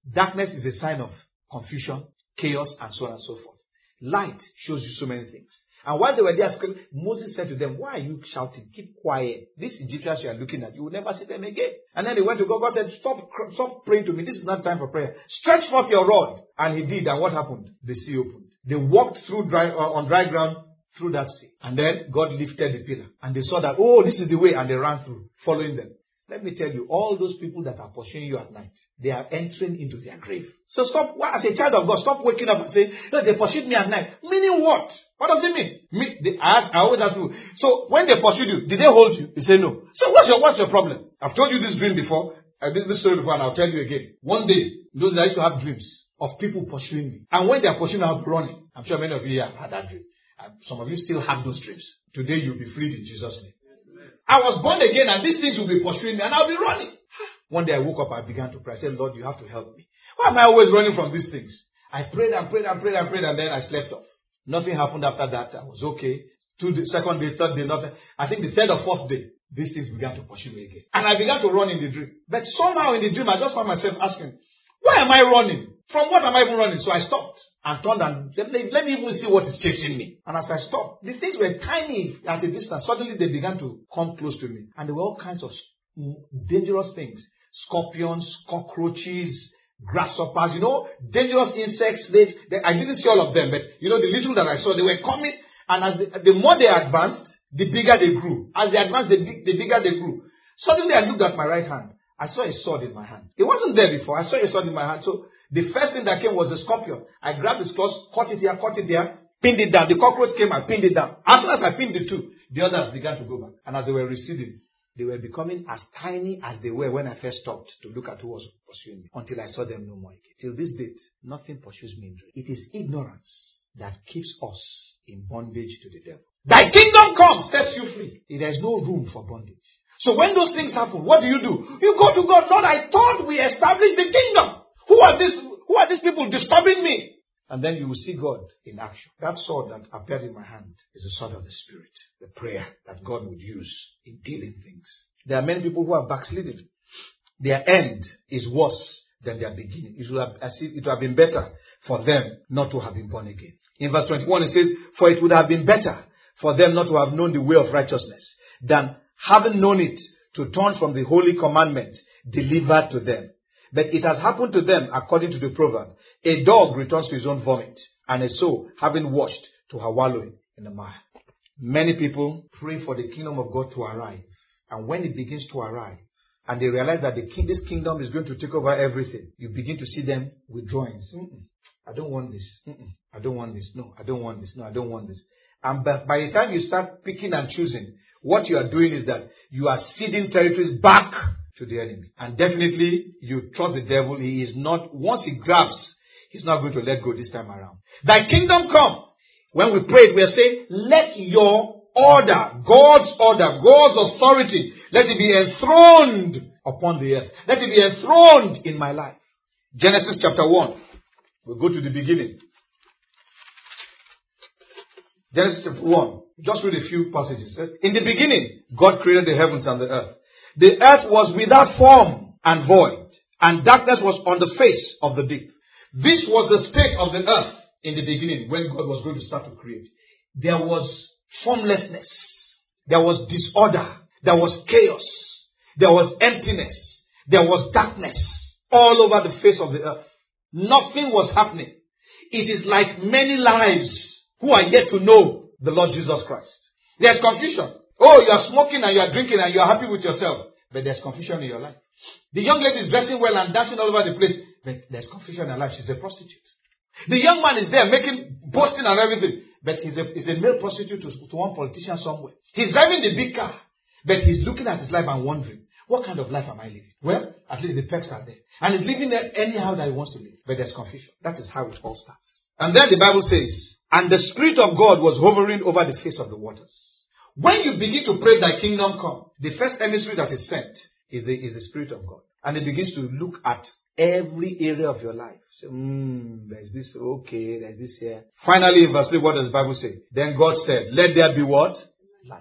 Darkness is a sign of confusion, chaos, and so on and so forth. Light shows you so many things. And while they were there, Moses said to them, why are you shouting? Keep quiet. These Egyptians you are looking at, you will never see them again. And then they went to God. God said, stop, stop praying to me. This is not time for prayer. Stretch forth your rod. And he did. And what happened? The sea opened. They walked through dry, uh, on dry ground through that sea. And then God lifted the pillar. And they saw that, oh, this is the way. And they ran through, following them. Let me tell you, all those people that are pursuing you at night, they are entering into their grave. So stop, as a child of God, stop waking up and say, no, they pursued me at night. Meaning what? What does it mean? Me, they ask, I always ask you, so when they pursued you, did they hold you? You say no. So what's your, what's your problem? I've told you this dream before. I did this story before and I'll tell you again. One day, those I used to have dreams of people pursuing me. And when they are pursuing me, I'll be running. I'm sure many of you have had that dream. And some of you still have those dreams. Today you'll be freed in Jesus' name. I was born again and these things will be pursuing me and I'll be running. One day I woke up, I began to pray. I said, Lord, you have to help me. Why am I always running from these things? I prayed and prayed and prayed and prayed and then I slept off. Nothing happened after that. I was okay. Two days, second day, third day, nothing. I think the third or fourth day, these things began to pursue me again. And I began to run in the dream. But somehow in the dream, I just found myself asking, why am I running? From what am I even running? So I stopped and turned and let me, let me even see what is chasing me. And as I stopped, the things were tiny at a distance. Suddenly they began to come close to me. And there were all kinds of dangerous things. Scorpions, cockroaches, grasshoppers, you know, dangerous insects. They, they, I didn't see all of them, but you know, the little that I saw, they were coming. And as the, the more they advanced, the bigger they grew. As they advanced, the, the bigger they grew. Suddenly I looked at my right hand. I saw a sword in my hand. It wasn't there before. I saw a sword in my hand. So the first thing that came was a scorpion. I grabbed the claws, caught it here, caught it there, pinned it down. The cockroach came, I pinned it down. As soon as I pinned the two, the others began to go back. And as they were receding, they were becoming as tiny as they were when I first stopped to look at who was pursuing me. Until I saw them no more again. Till this date, nothing pursues me in dream. It is ignorance that keeps us in bondage to the devil. Thy kingdom comes, sets you free. There is no room for bondage. So when those things happen, what do you do? You go to God. Lord, I thought we established the kingdom. Who are these, who are these people disturbing me? And then you will see God in action. That sword that appeared in my hand is the sword of the Spirit. The prayer that God would use in dealing things. There are many people who are backslidden. Their end is worse than their beginning. It would have, as if it would have been better for them not to have been born again. In verse twenty-one it says, for it would have been better for them not to have known the way of righteousness than having known it to turn from the holy commandment delivered to them. But it has happened to them according to the proverb, a dog returns to his own vomit, and a sow having washed to her wallowing in the mire. Many people pray for the kingdom of God to arrive. And when it begins to arrive, and they realize that the king, this kingdom is going to take over everything, you begin to see them withdrawing. Mm-mm, I don't want this. Mm-mm, I don't want this. No, I don't want this. No, I don't want this. And by, by the time you start picking and choosing, what you are doing is that you are ceding territories back to the enemy. And definitely, you trust the devil. He is not, once he grabs, he's not going to let go this time around. Thy kingdom come. When we prayed, we are saying, let your order, God's order, God's authority, let it be enthroned upon the earth. Let it be enthroned in my life. Genesis chapter one. We'll go to the beginning. Genesis chapter one. Just read a few passages. In the beginning, God created the heavens and the earth. The earth was without form and void, and darkness was on the face of the deep. This was the state of the earth in the beginning when God was going to start to create. There was formlessness. There was disorder. There was chaos. There was emptiness. There was darkness all over the face of the earth. Nothing was happening. It is like many lives who are yet to know the Lord Jesus Christ. There's confusion. Oh, you are smoking and you are drinking and you are happy with yourself. But there's confusion in your life. The young lady is dressing well and dancing all over the place. But there's confusion in her life. She's a prostitute. The young man is there making, boasting and everything. But he's a, he's a male prostitute to, to one politician somewhere. He's driving the big car. But he's looking at his life and wondering, what kind of life am I living? Well, at least the perks are there. And he's living there anyhow that he wants to live. But there's confusion. That is how it all starts. And then the Bible says, and the Spirit of God was hovering over the face of the waters. When you begin to pray thy kingdom come, the first emissary that is sent is the, is the Spirit of God. And it begins to look at every area of your life. So, hmm, there's this, okay, there's this here. Finally, in verse three, what does the Bible say? Then God said, let there be what? Light.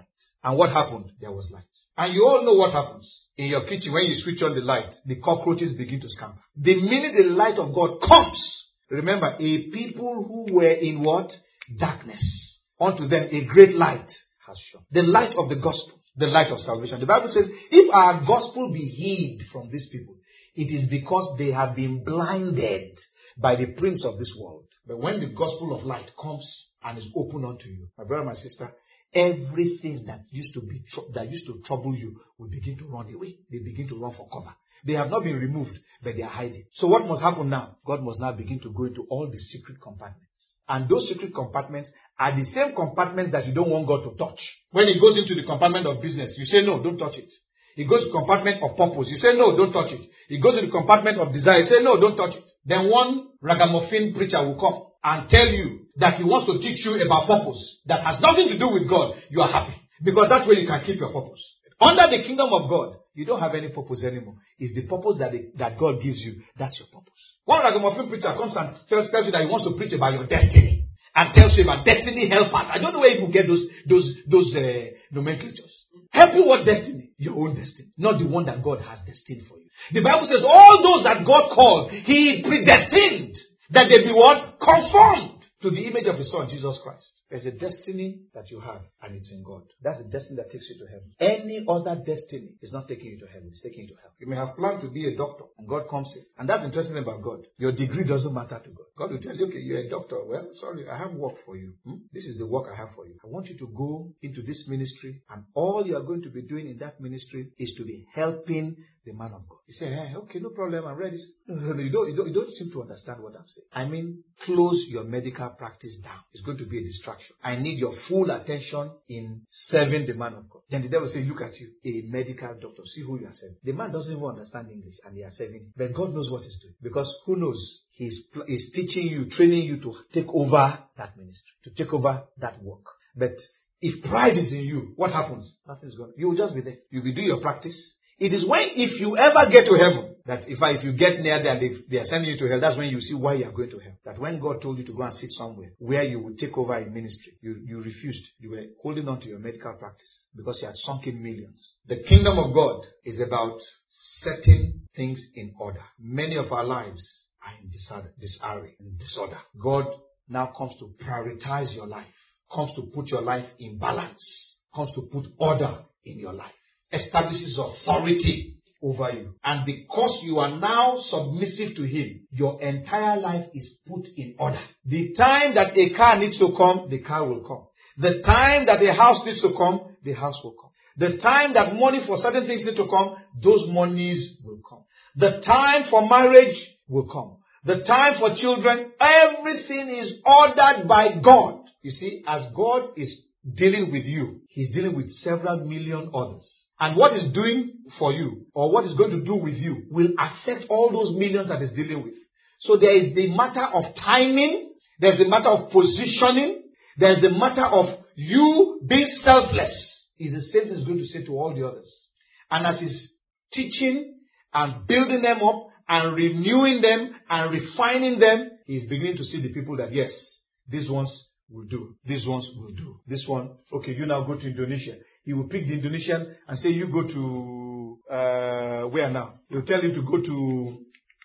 And what happened? There was light. And you all know what happens in your kitchen when you switch on the light. The cockroaches begin to scamper. The minute the light of God comes, remember, a people who were in what? Darkness. Unto them a great light has shone. The light of the gospel. The light of salvation. The Bible says, if our gospel be hid from these people, it is because they have been blinded by the prince of this world. But when the gospel of light comes and is open unto you, my brother, my sister, everything that used to be tr- that used to trouble you will begin to run away. They begin to run for cover. They have not been removed, but they are hiding. So what must happen now? God must now begin to go into all the secret compartments. And those secret compartments are the same compartments that you don't want God to touch. When he goes into the compartment of business, you say, no, don't touch it. He goes to the compartment of purpose. You say, no, don't touch it. He goes to the compartment of desire. You say, no, don't touch it. Then one ragamuffin preacher will come and tell you that he wants to teach you about purpose that has nothing to do with God. You are happy because that's where you can keep your purpose. Under the kingdom of God, you don't have any purpose anymore. It's the purpose that, the, that God gives you. That's your purpose. One ragamuffin preacher comes and tells, tells you that he wants to preach about your destiny and tells you about destiny helpers. I don't know where you get those those those uh, nomenclatures. Help you what destiny? Your own destiny, not the one that God has destined for you. The Bible says all those that God called, He predestined that they be what? Conformed to the image of His Son, Jesus Christ. There's a destiny that you have, and it's in God. That's the destiny that takes you to heaven. Any other destiny is not taking you to heaven. It's taking you to hell. You may have planned to be a doctor, and God comes in. And that's interesting about God. Your degree doesn't matter to God. God will tell you, okay, you're a doctor. Well, sorry, I have work for you. Hmm? This is the work I have for you. I want you to go into this ministry, and all you are going to be doing in that ministry is to be helping the man of God. You say, hey, okay, no problem, I'm ready. No, no, no, you don't, you don't, you don't seem to understand what I'm saying. I mean, close your medical practice down. It's going to be a distraction. I need your full attention in serving the man of God. Then the devil says, look at you, a medical doctor. See who you are serving. The man doesn't even understand English and he is serving him. But God knows what he's doing. Because who knows? He's, he's teaching you, training you to take over that ministry, to take over that work. But if pride is in you, what happens? Nothing's going to. You will just be there. You'll be doing your practice. It is when, if you ever get to heaven, that if I, if you get near there and they, they are sending you to hell, that's when you see why you are going to hell. That when God told you to go and sit somewhere where you would take over a ministry, you, you refused. You were holding on to your medical practice because you had sunk in millions. The kingdom of God is about setting things in order. Many of our lives are in disarray, in disorder. God now comes to prioritize your life, comes to put your life in balance, comes to put order in your life, establishes authority over you. And because you are now submissive to Him, your entire life is put in order. The time that a car needs to come, the car will come. The time that a house needs to come, the house will come. The time that money for certain things need to come, those monies will come. The time for marriage will come. The time for children, everything is ordered by God. You see, as God is dealing with you, He's dealing with several million others. And what He's doing for you, or what He's going to do with you, will affect all those millions that He's dealing with. So there is the matter of timing, there's the matter of positioning, there's the matter of you being selfless. Is the same thing He's going to say to all the others. And as He's teaching and building them up and renewing them and refining them, He's beginning to see the people that, yes, these ones will do. These ones will do. This one, okay, you now go to Indonesia. He will pick the Indonesian and say, you go to, uh, where now? He'll tell you to go to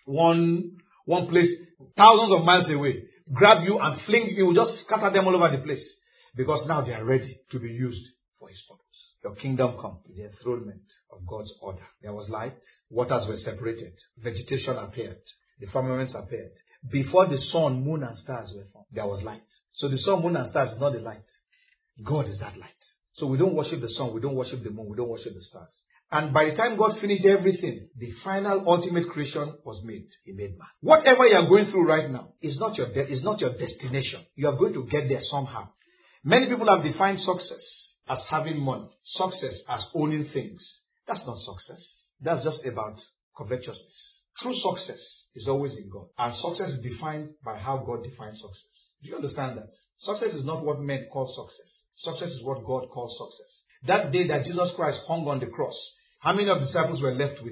one, one place, thousands of miles away. Grab you and fling, he will just scatter them all over the place. Because now they are ready to be used for His purpose. Your kingdom come with the enthronement of God's order. There was light, waters were separated, vegetation appeared, the firmaments appeared. Before the sun, moon and stars were formed, there was light. So the sun, moon and stars is not the light. God is that light. So we don't worship the sun, we don't worship the moon, we don't worship the stars. And by the time God finished everything, the final ultimate creation was made. He made man. Whatever you are going through right now is not your de- is not your destination. You are going to get there somehow. Many people have defined success as having money, success as owning things. That's not success. That's just about covetousness. True success is always in God. And success is defined by how God defines success. Do you understand that? Success is not what men call success. Success is what God calls success. That day that Jesus Christ hung on the cross, how many of the disciples were left with Him?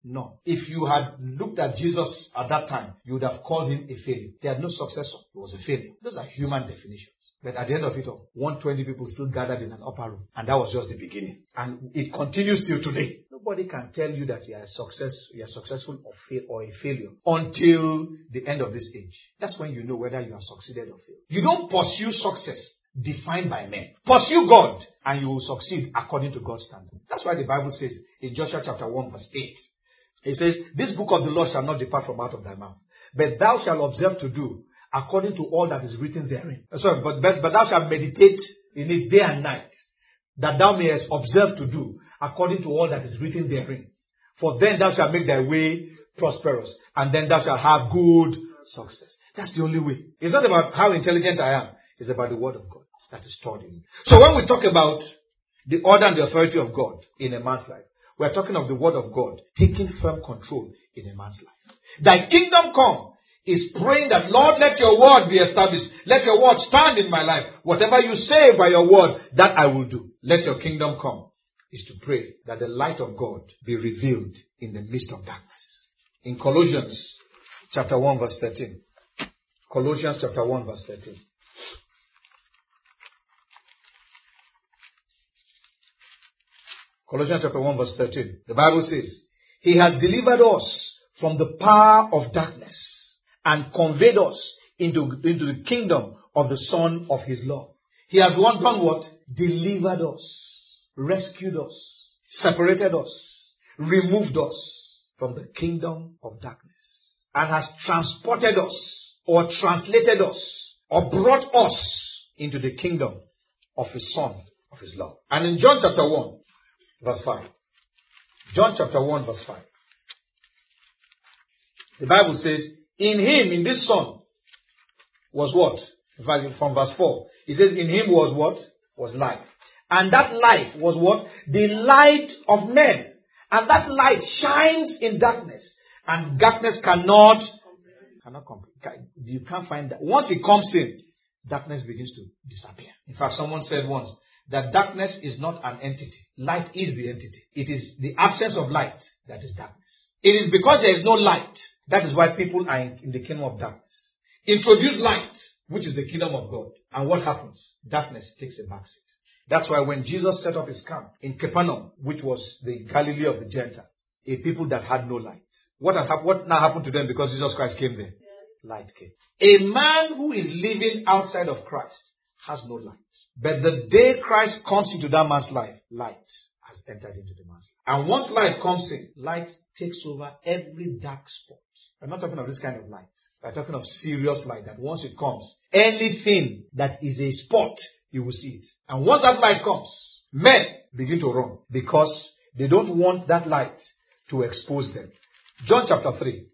None. If you had looked at Jesus at that time, you would have called him a failure. He had no successor. He was a failure. Those are human definitions. But at the end of it all, one hundred twenty people still gathered in an upper room. And that was just the beginning. And it continues till today. Nobody can tell you that you are, a success, you are successful or, fail, or a failure until the end of this age. That's when you know whether you have succeeded or failed. You don't pursue success defined by men. Pursue God and you will succeed according to God's standard. That's why the Bible says in Joshua chapter one verse eight, it says, this book of the law shall not depart from out of thy mouth, but thou shalt observe to do according to all that is written therein. Sorry, but, but, but thou shalt meditate in it day and night, that thou mayest observe to do according to all that is written therein. For then thou shalt make thy way prosperous, and then thou shalt have good success. That's the only way. It's not about how intelligent I am. It's about the word of God that is stored in me. So when we talk about the order and the authority of God in a man's life, we're talking of the word of God taking firm control in a man's life. Thy kingdom come is praying that, Lord, let your word be established. Let your word stand in my life. Whatever you say by your word, that I will do. Let your kingdom come is to pray that the light of God be revealed in the midst of darkness. In Colossians chapter one verse thirteen. Colossians chapter one verse thirteen. Colossians chapter one verse thirteen. The Bible says, He has delivered us from the power of darkness and conveyed us into, into the kingdom of the Son of His love. He has one done what? Delivered us, rescued us, separated us, removed us from the kingdom of darkness, and has transported us, or translated us, or brought us into the kingdom of His Son, of His love. And in John chapter one, verse five. John chapter one, verse five. The Bible says, in Him, in this Son, was what? From verse four. It says, in Him was what? Was life. And that light was what? The light of men. And that light shines in darkness. And darkness cannot, cannot comprehend. You can't find that. Once it comes in, darkness begins to disappear. In fact, someone said once that darkness is not an entity. Light is the entity. It is the absence of light that is darkness. It is because there is no light. That is why people are in, in the kingdom of darkness. Introduce light, which is the kingdom of God. And what happens? Darkness takes a backseat. That's why when Jesus set up His camp in Capernaum, which was the Galilee of the Gentiles, a people that had no light. What, had, what now happened to them because Jesus Christ came there? Light came. A man who is living outside of Christ has no light. But the day Christ comes into that man's life, light has entered into the man's life. And once light comes in, light takes over every dark spot. We're not talking of this kind of light. We're talking of serious light that once it comes, anything that is a spot, you will see it. And once that light comes, men begin to run because they don't want that light to expose them. John chapter three.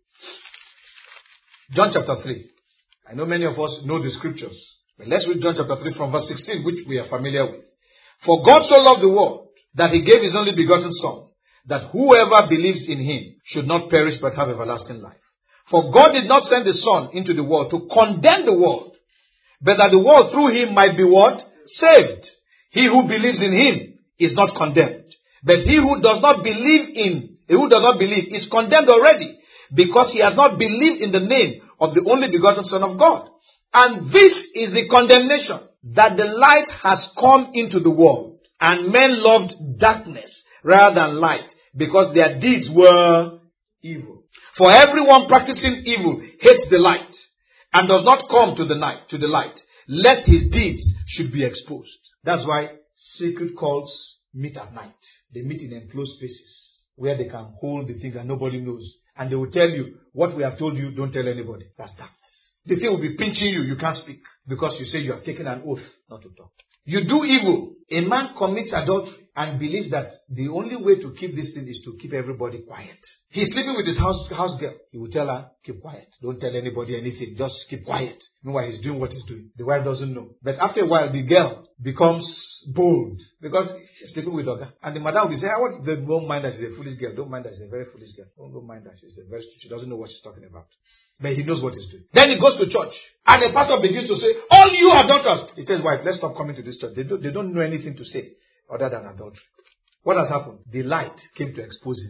John chapter three. I know many of us know the scriptures. But let's read John chapter three from verse sixteen, which we are familiar with. For God so loved the world that He gave His only begotten Son, that whoever believes in Him should not perish but have everlasting life. For God did not send the Son into the world to condemn the world, but that the world through Him might be what? Saved. He who believes in Him is not condemned. But he who does not believe in, who does not believe is condemned already, because he has not believed in the name of the only begotten Son of God. And this is the condemnation, that the light has come into the world, and men loved darkness rather than light, because their deeds were evil. For everyone practicing evil hates the light, and does not come to the night, to the light, lest his deeds should be exposed. That's why secret cults meet at night. They meet in enclosed spaces where they can hold the things and nobody knows. And they will tell you, what we have told you, don't tell anybody. That's darkness. The thing will be pinching you, you can't speak, because you say you have taken an oath not to talk. You do evil. A man commits adultery and believes that the only way to keep this thing is to keep everybody quiet. He's sleeping with his house, house girl. He will tell her, keep quiet. Don't tell anybody anything. Just keep quiet. Meanwhile, he's doing what he's doing. The wife doesn't know. But after a while, the girl becomes bold because she's sleeping with her. And the mother will be saying, I want, don't mind that she's a foolish girl. Don't mind that she's a very foolish girl. Don't, don't mind that she's a very, she doesn't know what she's talking about. But he knows what he's doing. Then he goes to church. And the pastor begins to say, all you adulterers. He says, wife, let's stop coming to this church. They don't, they don't know anything to say other than adultery. What has happened? The light came to expose him.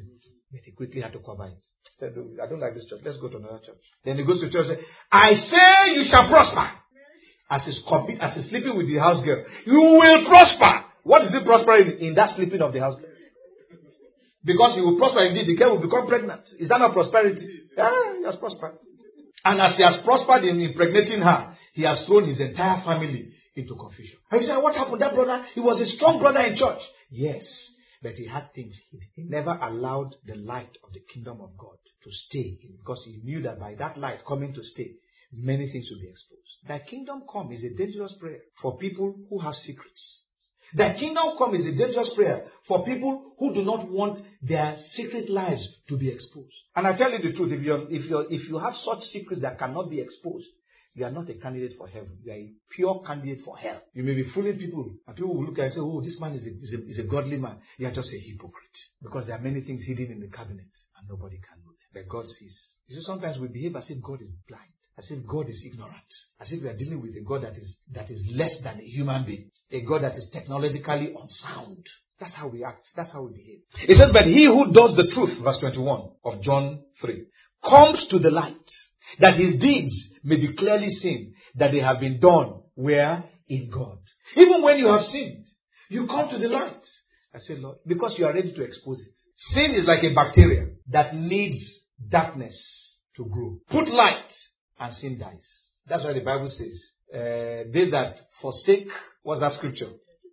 But he quickly had to cover it. He said, I don't like this church. Let's go to another church. Then he goes to church and says, I say you shall prosper. As he's, as he's sleeping with the house girl, you will prosper. What is he prospering in? In that sleeping of the house girl? Because he will prosper indeed. The girl will become pregnant. Is that not prosperity? Yeah, he has prospered. And as he has prospered in impregnating her, he has thrown his entire family into confusion. And you say, what happened? That brother, he was a strong brother in church. Yes, but he had things hid. He never allowed the light of the kingdom of God to stay in, because he knew that by that light coming to stay, many things will be exposed. Thy kingdom come is a dangerous prayer for people who have secrets. Thy kingdom come is a dangerous prayer for people who do not want their secret lives to be exposed. And I tell you the truth, if you if you if you have such secrets that cannot be exposed, you are not a candidate for heaven. You are a pure candidate for hell. You may be fooling people, and people will look at you and say, oh, this man is a, is a, is a godly man. You are just a hypocrite. Because there are many things hidden in the cabinet, and nobody can know them. But God sees. You see, sometimes we behave as if God is blind, as if God is ignorant, as if we are dealing with a God that is that is less than a human being, a God that is technologically unsound. That's how we act. That's how we behave. It says, but he who does the truth, verse twenty-one of John three, comes to the light, that his deeds may be clearly seen, that they have been done where? In God. Even when you have sinned, you come to the light. I say, Lord, because you are ready to expose it. Sin is like a bacteria that needs darkness to grow. Put light and sin dies. That's why the Bible says, uh, they that forsake, what's that scripture?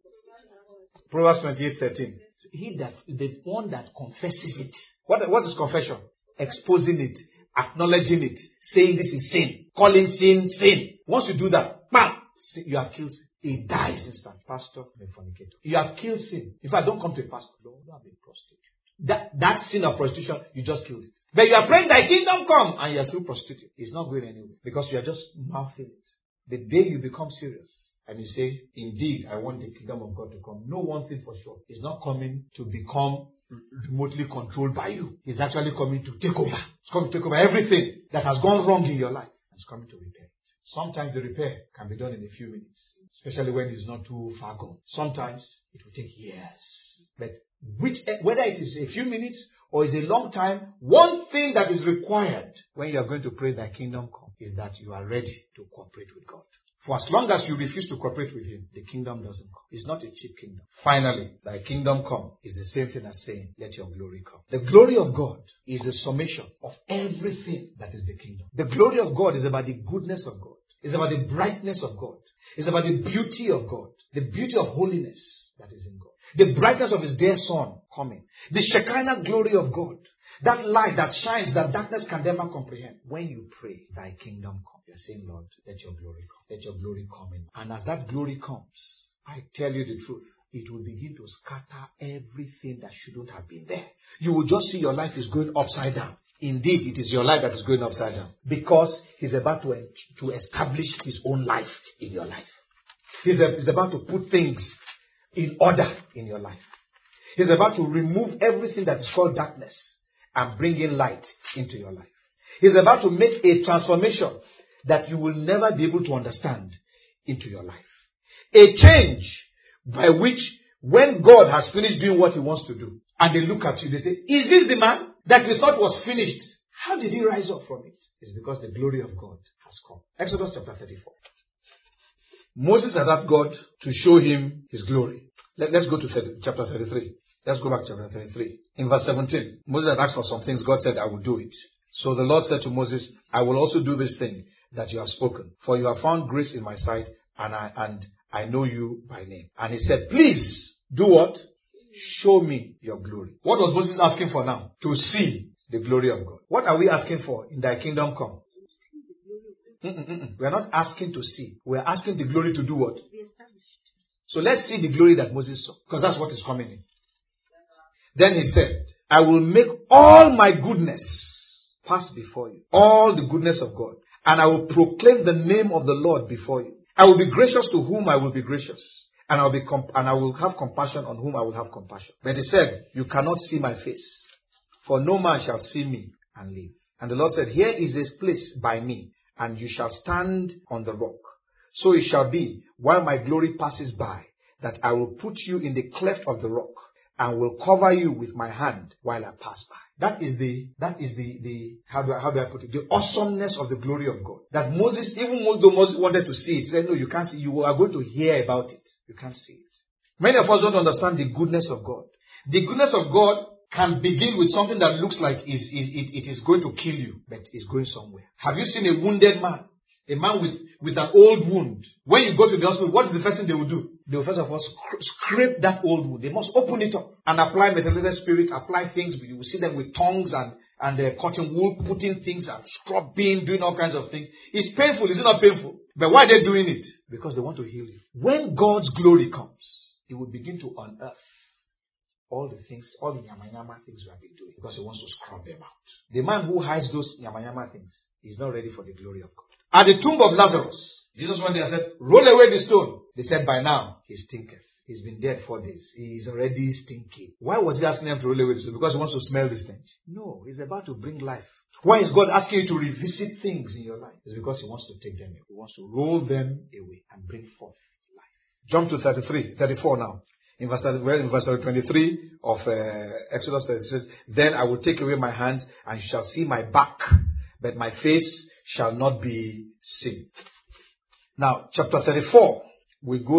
Proverbs twenty-eight thirteen. He that, the one that confesses it. What, what is confession? Exposing it, acknowledging it, saying this is sin, calling sin, sin. Once you do that, bam, you have killed sin. It dies instant. Pastor, and fornicator. You have killed sin. If I don't come to a pastor, Lord, don't be a prostitute. That, that sin of prostitution, you just killed it. But you are praying thy kingdom come, and you are still prostituting. It's not going anywhere, because you are just mouthing it. The day you become serious, and you say, indeed, I want the kingdom of God to come. Know one thing for sure. It's not coming to become remotely controlled by you. It's actually coming to take over. It's coming to take over everything that has gone wrong in your life. It's coming to repair it. Sometimes the repair can be done in a few minutes, especially when it's not too far gone. Sometimes it will take years. But which, whether it is a few minutes or is a long time, one thing that is required when you are going to pray thy kingdom come is that you are ready to cooperate with God. For as long as you refuse to cooperate with him, the kingdom doesn't come. It's not a cheap kingdom. Finally, thy kingdom come is the same thing as saying, let your glory come. The glory of God is the summation of everything that is the kingdom. The glory of God is about the goodness of God. It's about the brightness of God. It's about the beauty of God. The beauty of holiness that is in God. The brightness of his dear son coming. The Shekinah glory of God. That light that shines that darkness can never comprehend. When you pray, thy kingdom come. You're saying, Lord, let your glory come. Let your glory come in. And as that glory comes, I tell you the truth, it will begin to scatter everything that shouldn't have been there. You will just see your life is going upside down. Indeed, it is your life that is going upside down. Because he's about to, to establish his own life in your life. He's, a, he's about to put things in order in your life. He's about to remove everything that is called darkness and bring in light into your life. He's about to make a transformation that you will never be able to understand into your life. A change by which when God has finished doing what he wants to do, and they look at you, they say, is this the man that we thought was finished? How did he rise up from it? It's because the glory of God has come. Exodus chapter thirty-four. Moses had asked God to show him his glory. Let, let's go to thirty, chapter thirty-three. Let's go back to chapter thirty-three. In verse seventeen, Moses had asked for some things. God said, I will do it. So the Lord said to Moses, I will also do this thing that you have spoken. For you have found grace in my sight, and I, and I know you by name. And he said, please, do what? Show me your glory. What was Moses asking for now? To see the glory of God. What are we asking for in thy kingdom come? Mm-mm-mm. We are not asking to see. We are asking the glory to do what? So let's see the glory that Moses saw. Because that's what is coming in. Then he said, I will make all my goodness pass before you. All the goodness of God. And I will proclaim the name of the Lord before you. I will be gracious to whom I will be gracious. And I will be comp- and I will have compassion on whom I will have compassion. But he said, you cannot see my face. For no man shall see me and live. And the Lord said, here is this place by me. And you shall stand on the rock. So it shall be, while my glory passes by, that I will put you in the cleft of the rock, and will cover you with my hand while I pass by. That is the, that is the, the, how do I, how do I put it? The awesomeness of the glory of God. That Moses, even though Moses wanted to see it, he said, no, you can't see, you are going to hear about it. You can't see it. Many of us don't understand the goodness of God. The goodness of God can begin with something that looks like is, is, it, it is going to kill you, but it's going somewhere. Have you seen a wounded man? A man with, with an old wound. When you go to the hospital, what is the first thing they will do? They will first of all sc- scrape that old wound. They must open it up and apply methylated spirit, apply things. You will see them with tongues and, and uh, cotton wool, putting things and scrubbing, doing all kinds of things. It's painful, is it not painful? But why are they doing it? Because they want to heal you. When God's glory comes, He will begin to unearth all the things, all the yama yama things we have been doing, because He wants to scrub them out. The man who hides those yama yama things is not ready for the glory of God. At the tomb of Lazarus, Jesus went there and said, roll away the stone. They said, by now, he stinketh. He's been dead four days. He is already stinking. Why was he asking them to roll away the stone? Because he wants to smell the stench. No, he's about to bring life. Why is God asking you to revisit things in your life? It's because He wants to take them away. He wants to roll them away and bring forth life. Jump to thirty-three, thirty-four now. In verse, well, in verse twenty-three of uh, Exodus thirty, it says, then I will take away my hands, and you shall see my back, but my face shall not be seen. Now, chapter thirty-four, we go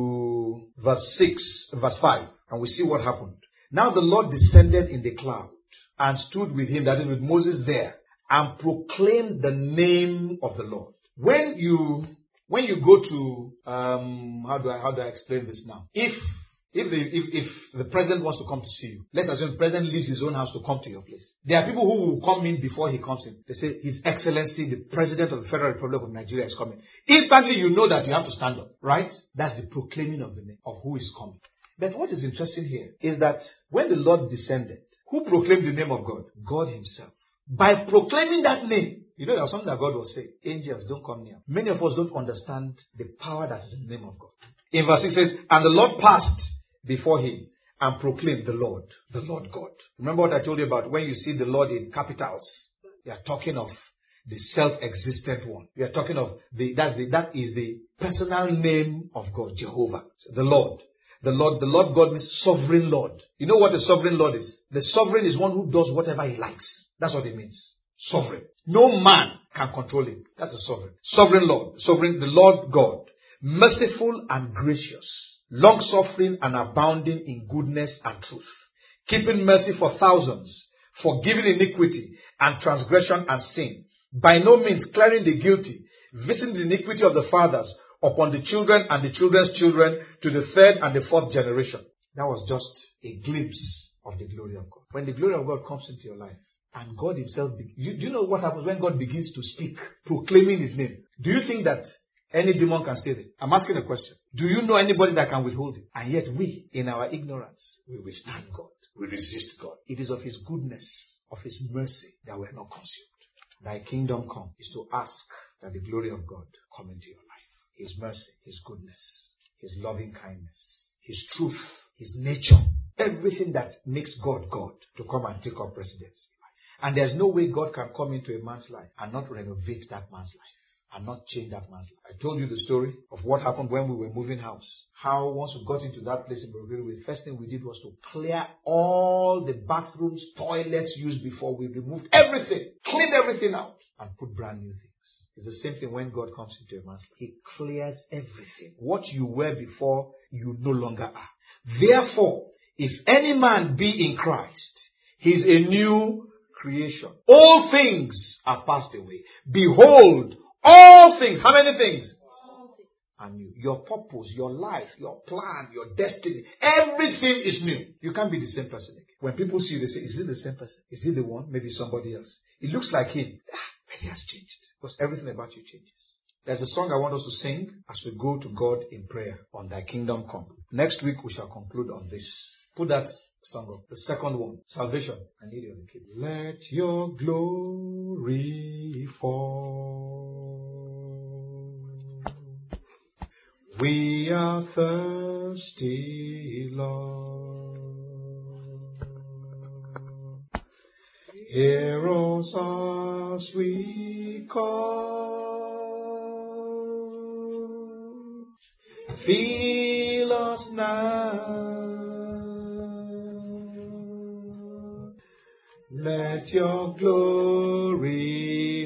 to verse six, verse five, and we see what happened. Now the Lord descended in the cloud and stood with him, that is with Moses there, and proclaimed the name of the Lord. When you, when you go to, um, how do I, how do I explain this now? If If the, if, if the president wants to come to see you, let's assume the president leaves his own house to come to your place. There are people who will come in before he comes in. They say, His Excellency, the President of the Federal Republic of Nigeria is coming. Instantly you know that you have to stand up, right? That's the proclaiming of the name of who is coming. But what is interesting here is that when the Lord descended, who proclaimed the name of God? God Himself. By proclaiming that name, you know, there was something that God was saying. Angels, don't come near. Many of us don't understand the power that is in the name of God. In verse six it says, and the Lord passed before him and proclaimed the Lord, the Lord God. Remember what I told you about when you see the Lord in capitals, you are talking of the self-existent one. You are talking of the, that's the, that is the personal name of God, Jehovah, the Lord. The Lord, the Lord God means sovereign Lord. You know what a sovereign Lord is? The sovereign is one who does whatever he likes. That's what it means. Sovereign. No man can control him. That's a sovereign. Sovereign Lord. Sovereign, the Lord God. Merciful and gracious. Long-suffering and abounding in goodness and truth. Keeping mercy for thousands. Forgiving iniquity and transgression and sin. By no means clearing the guilty. Visiting the iniquity of the fathers upon the children and the children's children to the third and the fourth generation. That was just a glimpse of the glory of God. When the glory of God comes into your life, and God Himself, be- you, do you know what happens when God begins to speak, proclaiming His name? Do you think that any demon can stay there? I'm asking a question. Do you know anybody that can withhold it? And yet we, in our ignorance, we withstand God. We resist God. It is of His goodness, of His mercy that we are not consumed. Thy kingdom come is to ask that the glory of God come into your life. His mercy, His goodness, His loving kindness, His truth, His nature, everything that makes God God to come and take up residence. And there's no way God can come into a man's life and not renovate that man's life and not change that man's life. I told you the story of what happened when we were moving house. How once we got into that place in Burberry, the first thing we did was to clear all the bathrooms, toilets used before. We removed everything, cleaned everything out, and put brand new things. It's the same thing when God comes into a man's life. He clears everything. What you were before, you no longer are. Therefore, if any man be in Christ, he is a new creation. All things are passed away. Behold, all things, how many things? Are new. Your purpose, your life, your plan, your destiny, everything is new. You can't be the same person again. When people see you, they say, is it the same person? Is it the one? Maybe somebody else. It looks like him. Ah, but he has changed. Because everything about you changes. There's a song I want us to sing as we go to God in prayer on Thy Kingdom Come. Next week we shall conclude on this. Put that song up. The second one, Salvation. I need you on the keyboard. Let your glory fall. We are thirsty, Lord. Hear us as we call. Fill us now. Let your glory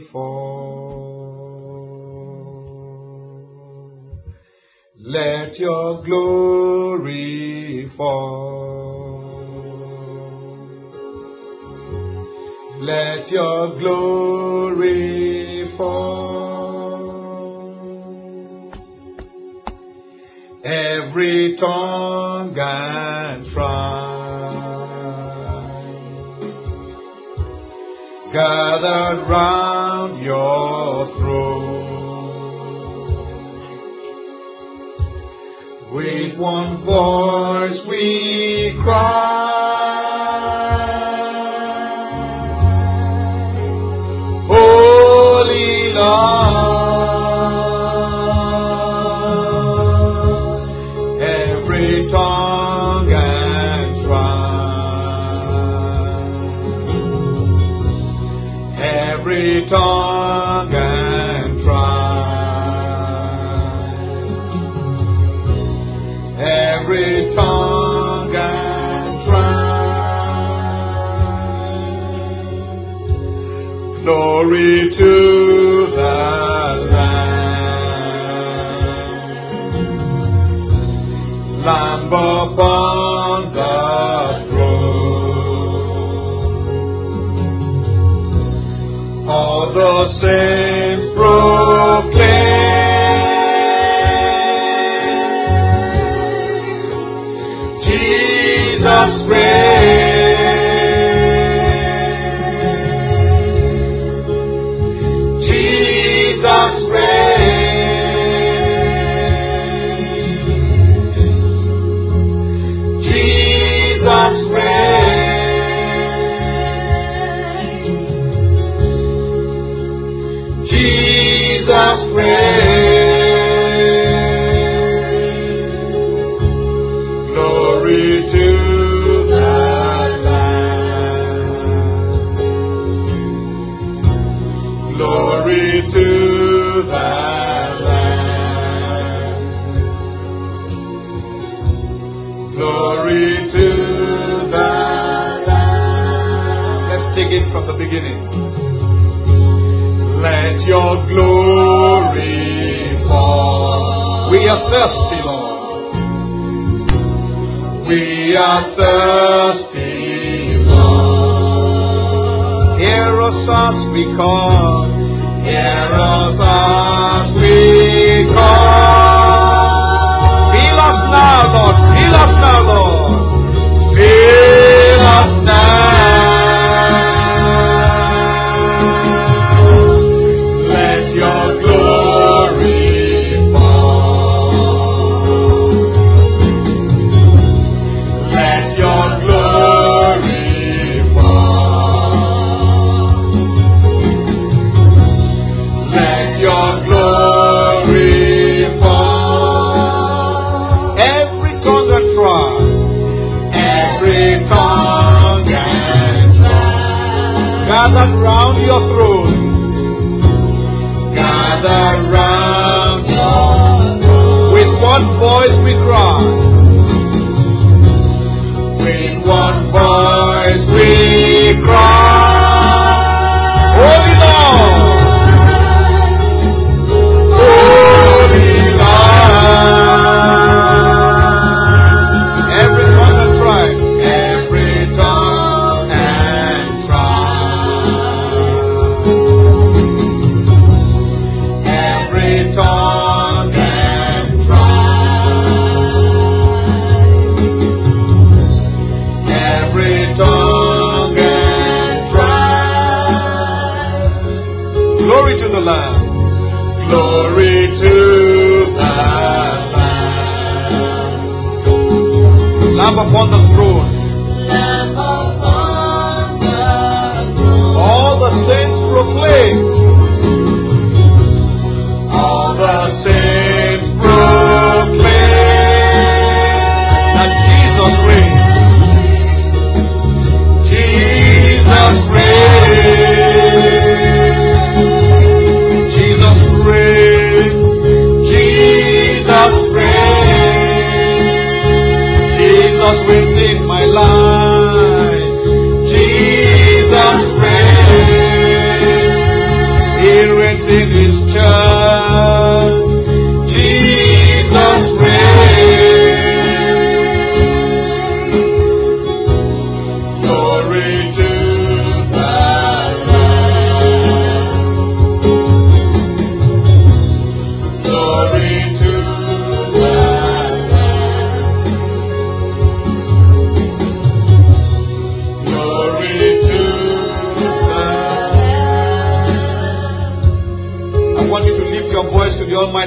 fall. Let your glory fall. Let your glory fall. Every tongue and tribe gathered round your throne. With one voice we cry, Holy Lord. Every tongue and tribe, every tongue and tribe, every tongue and tribe. Glory to the Lamb, Lamb upon the throne. All the saints proclaim, Jesus reigns. Jesus reigns. Jesus reigns. Jesus reigns. Glory to the Lamb. Glory to the Lamb. Glory to the Lamb. Let's take it from the beginning. Let your glory fall. We are thirsty, Lord. We are thirsty, Lord. Hear us as we call. Hear us as we call. Fill us now, Lord. Fill us now, Lord. Fill us now. Let your glory fall. Let your glory fall. Let your glory fall. Every tongue and tribe, every tongue and tribe, gathered round your throne, gathered round your throne. With one voice we cry, with one voice we cry, Holy Lord. Holy Lord. Every tongue and tribe, every tongue and tribe, every tongue and tribe, every tongue and tribe. Glory to the Lamb. Glory to the Lamb. Lamb upon the throne. Lamb upon the throne. All the saints proclaim. All the saints proclaim that Jesus reigns. Jesus reigns. Jesus reigns. Jesus reigns. Jesus wins in my life.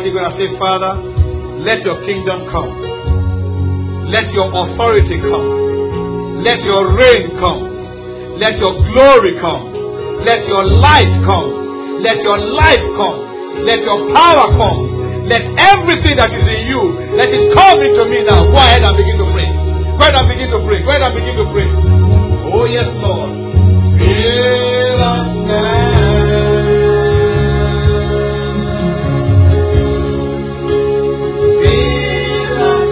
you're going to say, Father, let your kingdom come. Let your authority come. Let your reign come. Let your glory come. Let your light come. Let your life come. Let your power come. Let everything that is in you, let it come into me now. Go ahead and begin to pray. Go ahead and begin to pray. Go ahead and begin to pray. Oh yes, Lord. Fill us now. Fill us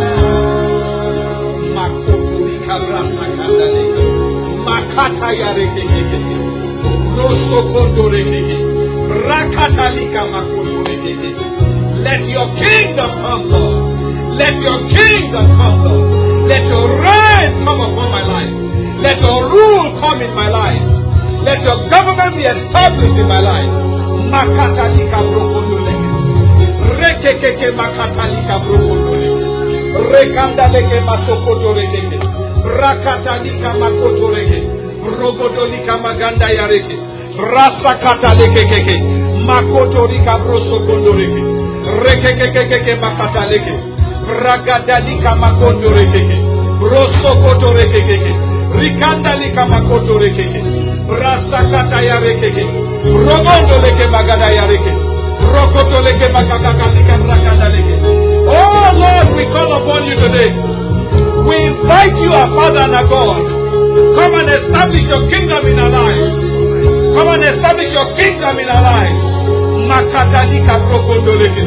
now. Makotorika rasa kandale. Makata yarekeke. Rosso kondorekeke. Rakatalika makotoreke. Let your kingdom come, Lord. Let your kingdom come, Lord. Let your reign come upon my life. Let your rule come in my life. Let your government be established in my life. Makatalika brokondoleke. Rekekeke makatalika brokondoleke. Rekandaleke masokotoreke. Rakatalika makotoreke. Rogodolika maganda yareke. Rasakataleke keke. Makotorika brosokondoreke. Rekekekeke makataleke. Ragadalika makondorekeke. Brosokotorekeke. Rikandalika makotorekeke. Rasakatayarekeke. Rogondoleke magadayareke. Rokotoleke makakakalika rakandaleke. Oh Lord, we call upon you today. We invite you, our Father and our God. Come and establish your kingdom in our lives. Come and establish your kingdom in our lives. Makatalika brokondoleke.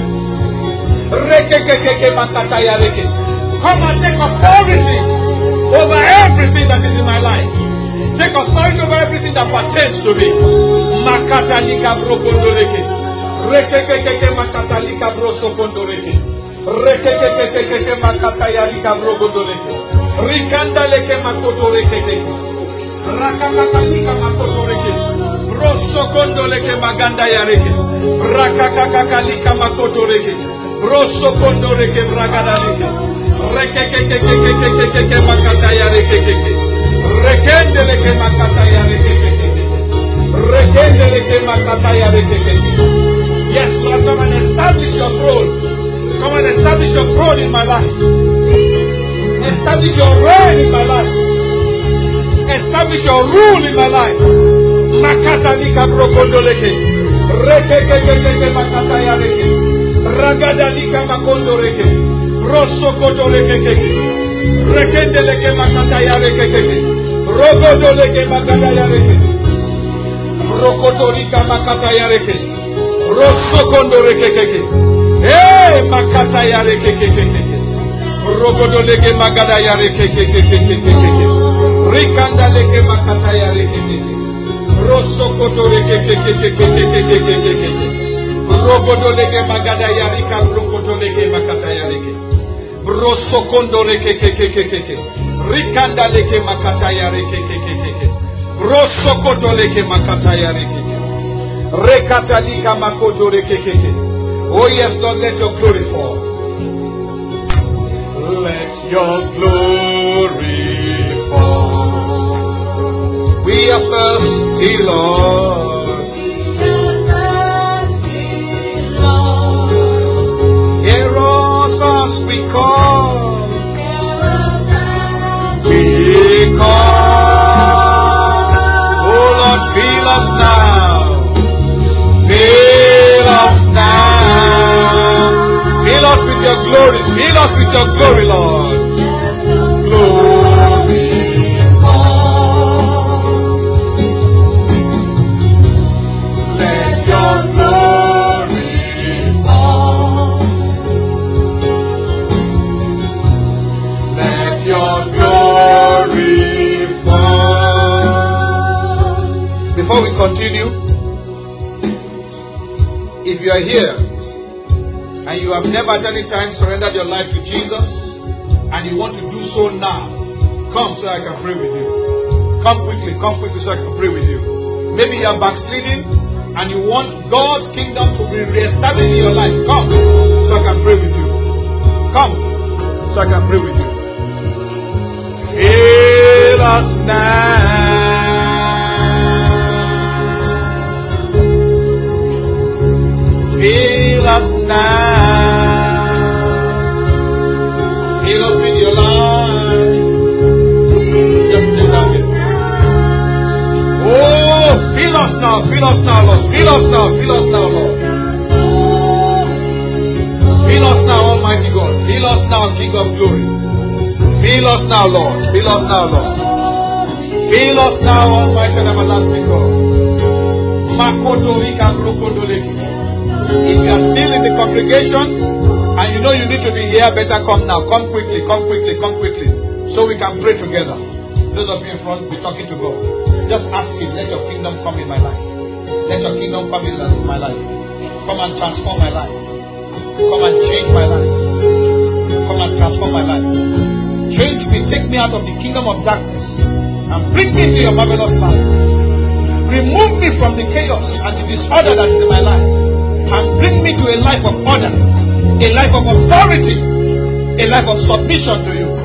Rekekekeke makatayareke. Come and take authority over everything that is in my life. Take authority over everything that pertains to me. Makatalika brokondoleke. Rekekekeke makatalika brosokondoleke. Rekekekeke makatayarika brokondoleke. Rikandaleke makotorekeke. Rakakakalika makotoreke. Brosokondoleke maganda yareke. Rakakakalika makotoreke. Brosokondoleke bragadaleke. Rekekekekekekeke makatayareke. Rekendeleke makatayareke. Rekendeleke makatayareke. Yes, Lord, come and establish your throne. Come and establish your throne in my life. Establish your reign in my life. Establish your rule in my life. Makatalika brokondoleke. Rekekekeke makatayareke. Ragadalika makondoreke. Brosokondoleke. Rekendeleke makatayareke. Rogodoleke makatayareke. Rokotorika makatayareke. Rosokondoreke. Hey, makatayareke. Rogodoleke magadayareke. Rikandaleke makatayareke. Rosokotoreke. Rogodoleke magadayarika brokotoleke makatayareke. Brosokondoreke. Rikandaleke makatayareke. Brosokotoleke makatayareke. Rekatalika makotoreke. Oh yes, Lord, let your glory fall. Let your glory fall. We are thirsty, Lord. Hear us as we call. We call. Oh Lord, fill us now. Fill us now. Fill us with your glory. Fill us with your glory, Lord. Glory fall. Let your glory fall. Let your glory fall. Before we continue, if you are here and you have never at any time surrendered your life to Jesus and you want to do so now, come so I can pray with you. Come quickly, come quickly so I can pray with you. Maybe you are backsliding and you want God's kingdom to be reestablished in your life. Come so I can pray with you. Come so I can pray with you. Fill us now. Fill us now. now. Fill us with your light. Just stay down here. Oh, fill us now, fill us now, Lord. Fill us now, fill us now, Lord. Fill us now, Almighty God. Fill us now, King of Glory. Fill us now, Lord. Fill us now, Lord. Fill us now, Almighty and everlasting God. If you are still in the congregation and you know you need to be here, better come now. Come quickly, come quickly, come quickly. So we can pray together. Those of you in front, be talking to God. Just ask Him, let your kingdom come in my life. Let your kingdom come in my life. Come and transform my life. Come and change my life. Come and transform my life. Change me, take me out of the kingdom of darkness and bring me to your marvelous light. Remove me from the chaos and the disorder that is in my life and bring me to a life of order, a life of authority, a life of submission to you.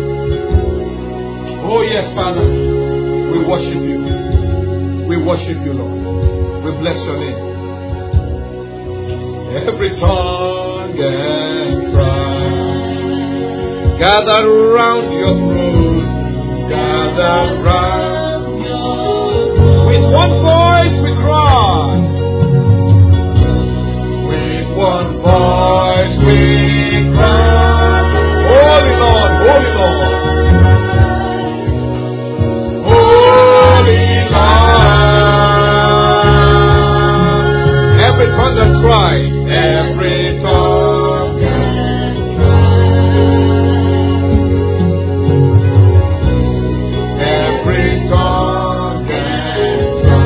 Oh yes, Father, we worship you. We worship you, Lord. We bless your name. Every tongue and tribe gather around your throne. Gather round your throne. With one voice we cry. With one voice we cry. Holy Lord, Holy Lord. Holy Lord. Every tongue and tribe. Every tongue and tribe. Every tongue and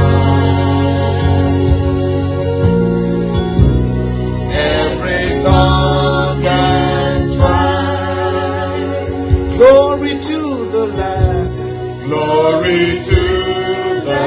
tribe. Every tongue and tribe. Glory to the Lamb. Glory to the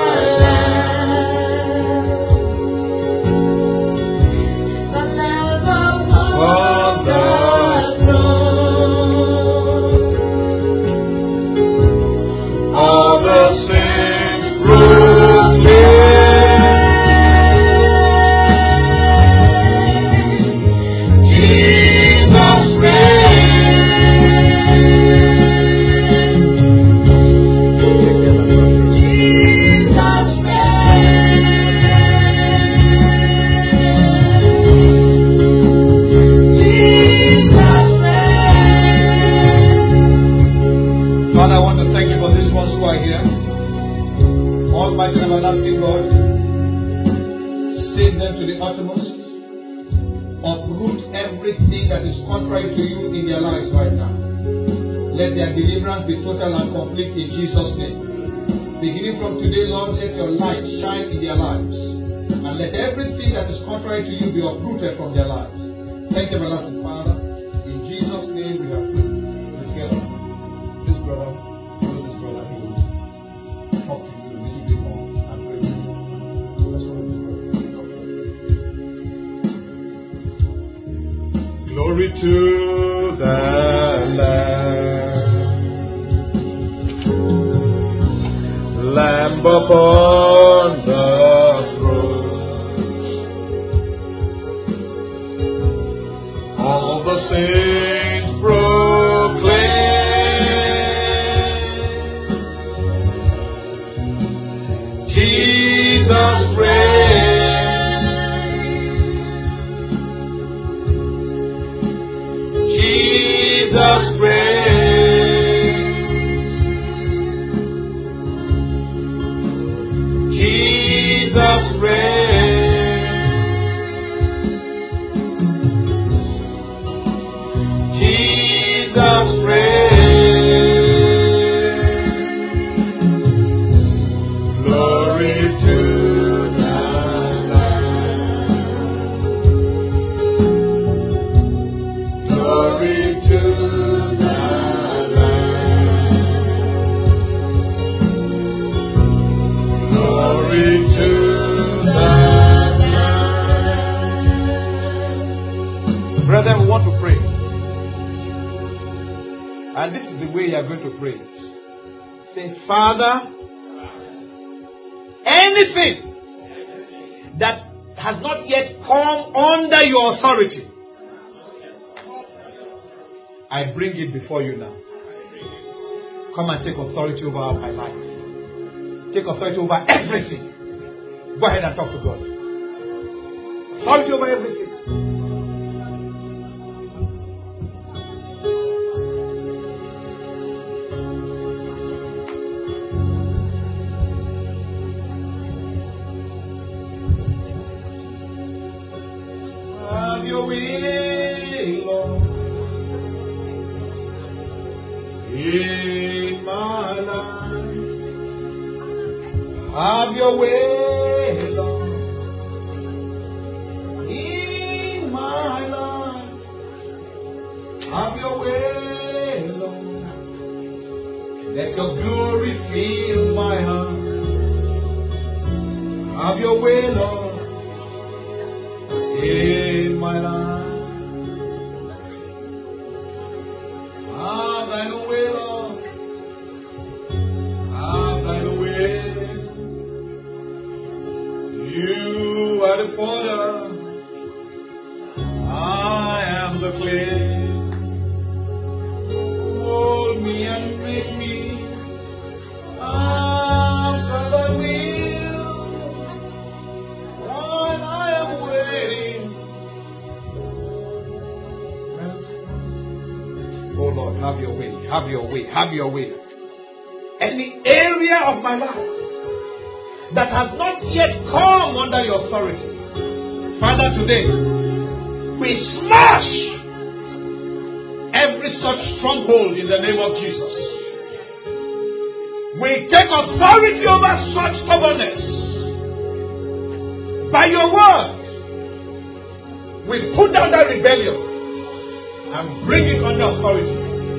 be total and complete in Jesus' name. Beginning from today, Lord, let your light shine in their lives. And let everything that is contrary to you be uprooted from their lives. Thank you, everlasting Father. In Jesus' name we have prayed. Let's get up. This brother, follow this brother. He will talk to you a little bit more and pray with you. Let's follow this brother. Glory to the Lamb. Lamb upon the throne, all the saints proclaim, Jesus reigns, Jesus reigns. Jesus reigns. Jesus reigns. Glory to the Lamb. Glory to the Lamb. Glory to Brethren, we want to pray. And this is the way you are going to pray. Say, Father, anything that has not yet come under your authority, I bring it before you now. Come and take authority over my life. Take authority over everything. Go ahead and talk to God. Authority over everything. Have your way, Lord, in my life. Have your way, Lord, in my life. Have your way, Lord. Let your glory fill my heart. Have your way, Lord, in my life. Have thine own way, Lord. Have thine own way. You are the potter, I am the clay. Mold me and make me after thy will. While I am waiting, oh Lord, have your way, have your way, have your way. Any area of my life that has not yet come under your authority, Father, today we smash every such stronghold in the name of Jesus. We take authority over such stubbornness. By your word, we put down that rebellion and bring it under authority.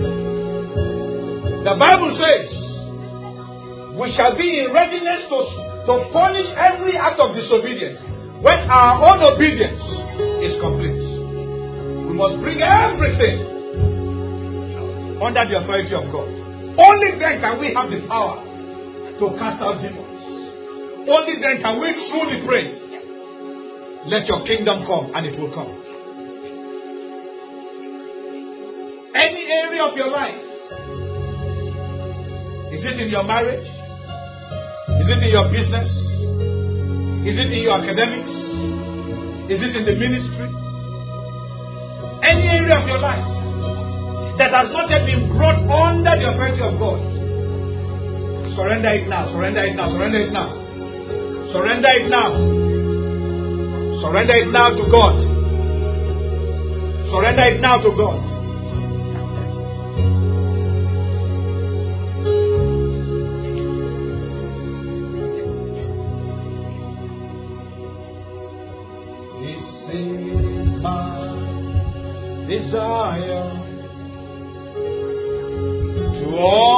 The Bible says we shall be in readiness to, to punish every act of disobedience when our own obedience is complete. We must bring everything under the authority of God. Only then can we have the power to cast out demons. Only then can we truly pray, let your kingdom come, and it will come. Any area of your life, is it in your marriage? Is it in your business? Is it in your academics? Is it in the ministry? Any area of your life that has not yet been brought under the authority of God, surrender it now, surrender it now, surrender it now. Surrender it now. Surrender it now to God. Surrender it now to God. Desire to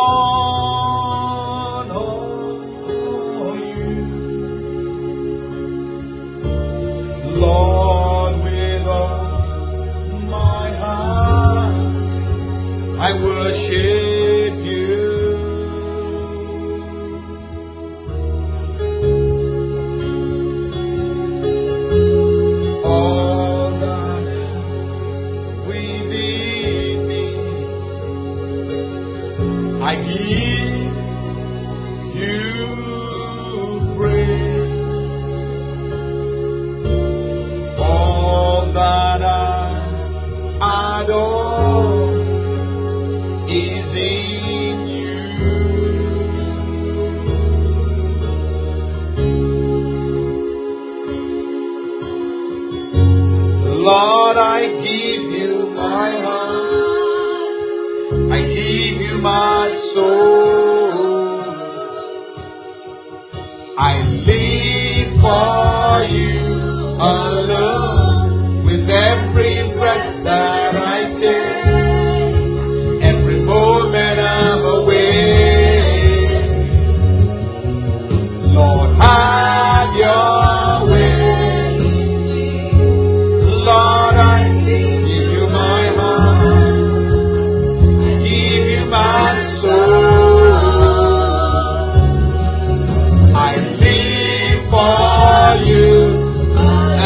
honor you, Lord, with all my heart I worship you. I give you praise. All that I adore is in you. Lord, I give you my heart. I give you my soul. I live for you alone. With every breath that I take, every moment I'm awake, Lord, have your way. Lord, I give you my heart. My soul, I live for you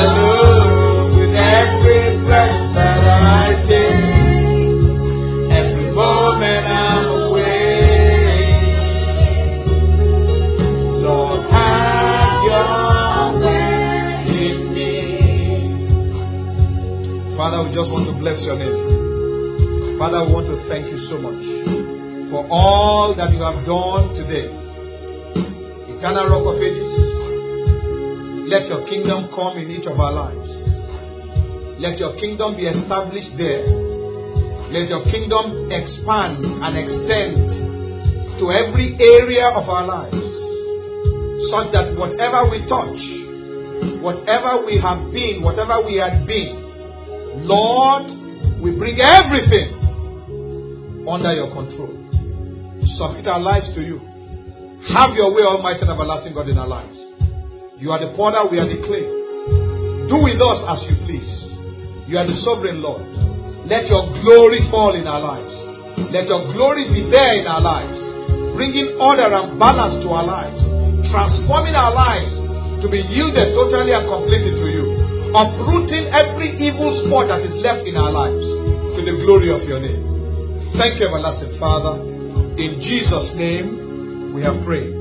thank you so much for all that you have done today. Eternal Rock of Ages, let your kingdom come in each of our lives. Let your kingdom be established there. Let your kingdom expand and extend to every area of our lives, such that whatever we touch, whatever we have been, whatever we had been, Lord, we bring everything under your control. Submit our lives to you. Have your way, Almighty and everlasting God, in our lives. You are the potter, we are the clay. Do with us as you please. You are the sovereign Lord. Let your glory fall in our lives. Let your glory be there in our lives, bringing order and balance to our lives, transforming our lives to be yielded totally and completely to you, uprooting every evil spot that is left in our lives to the glory of your name. Thank you, everlasting Father. In Jesus' name we have prayed.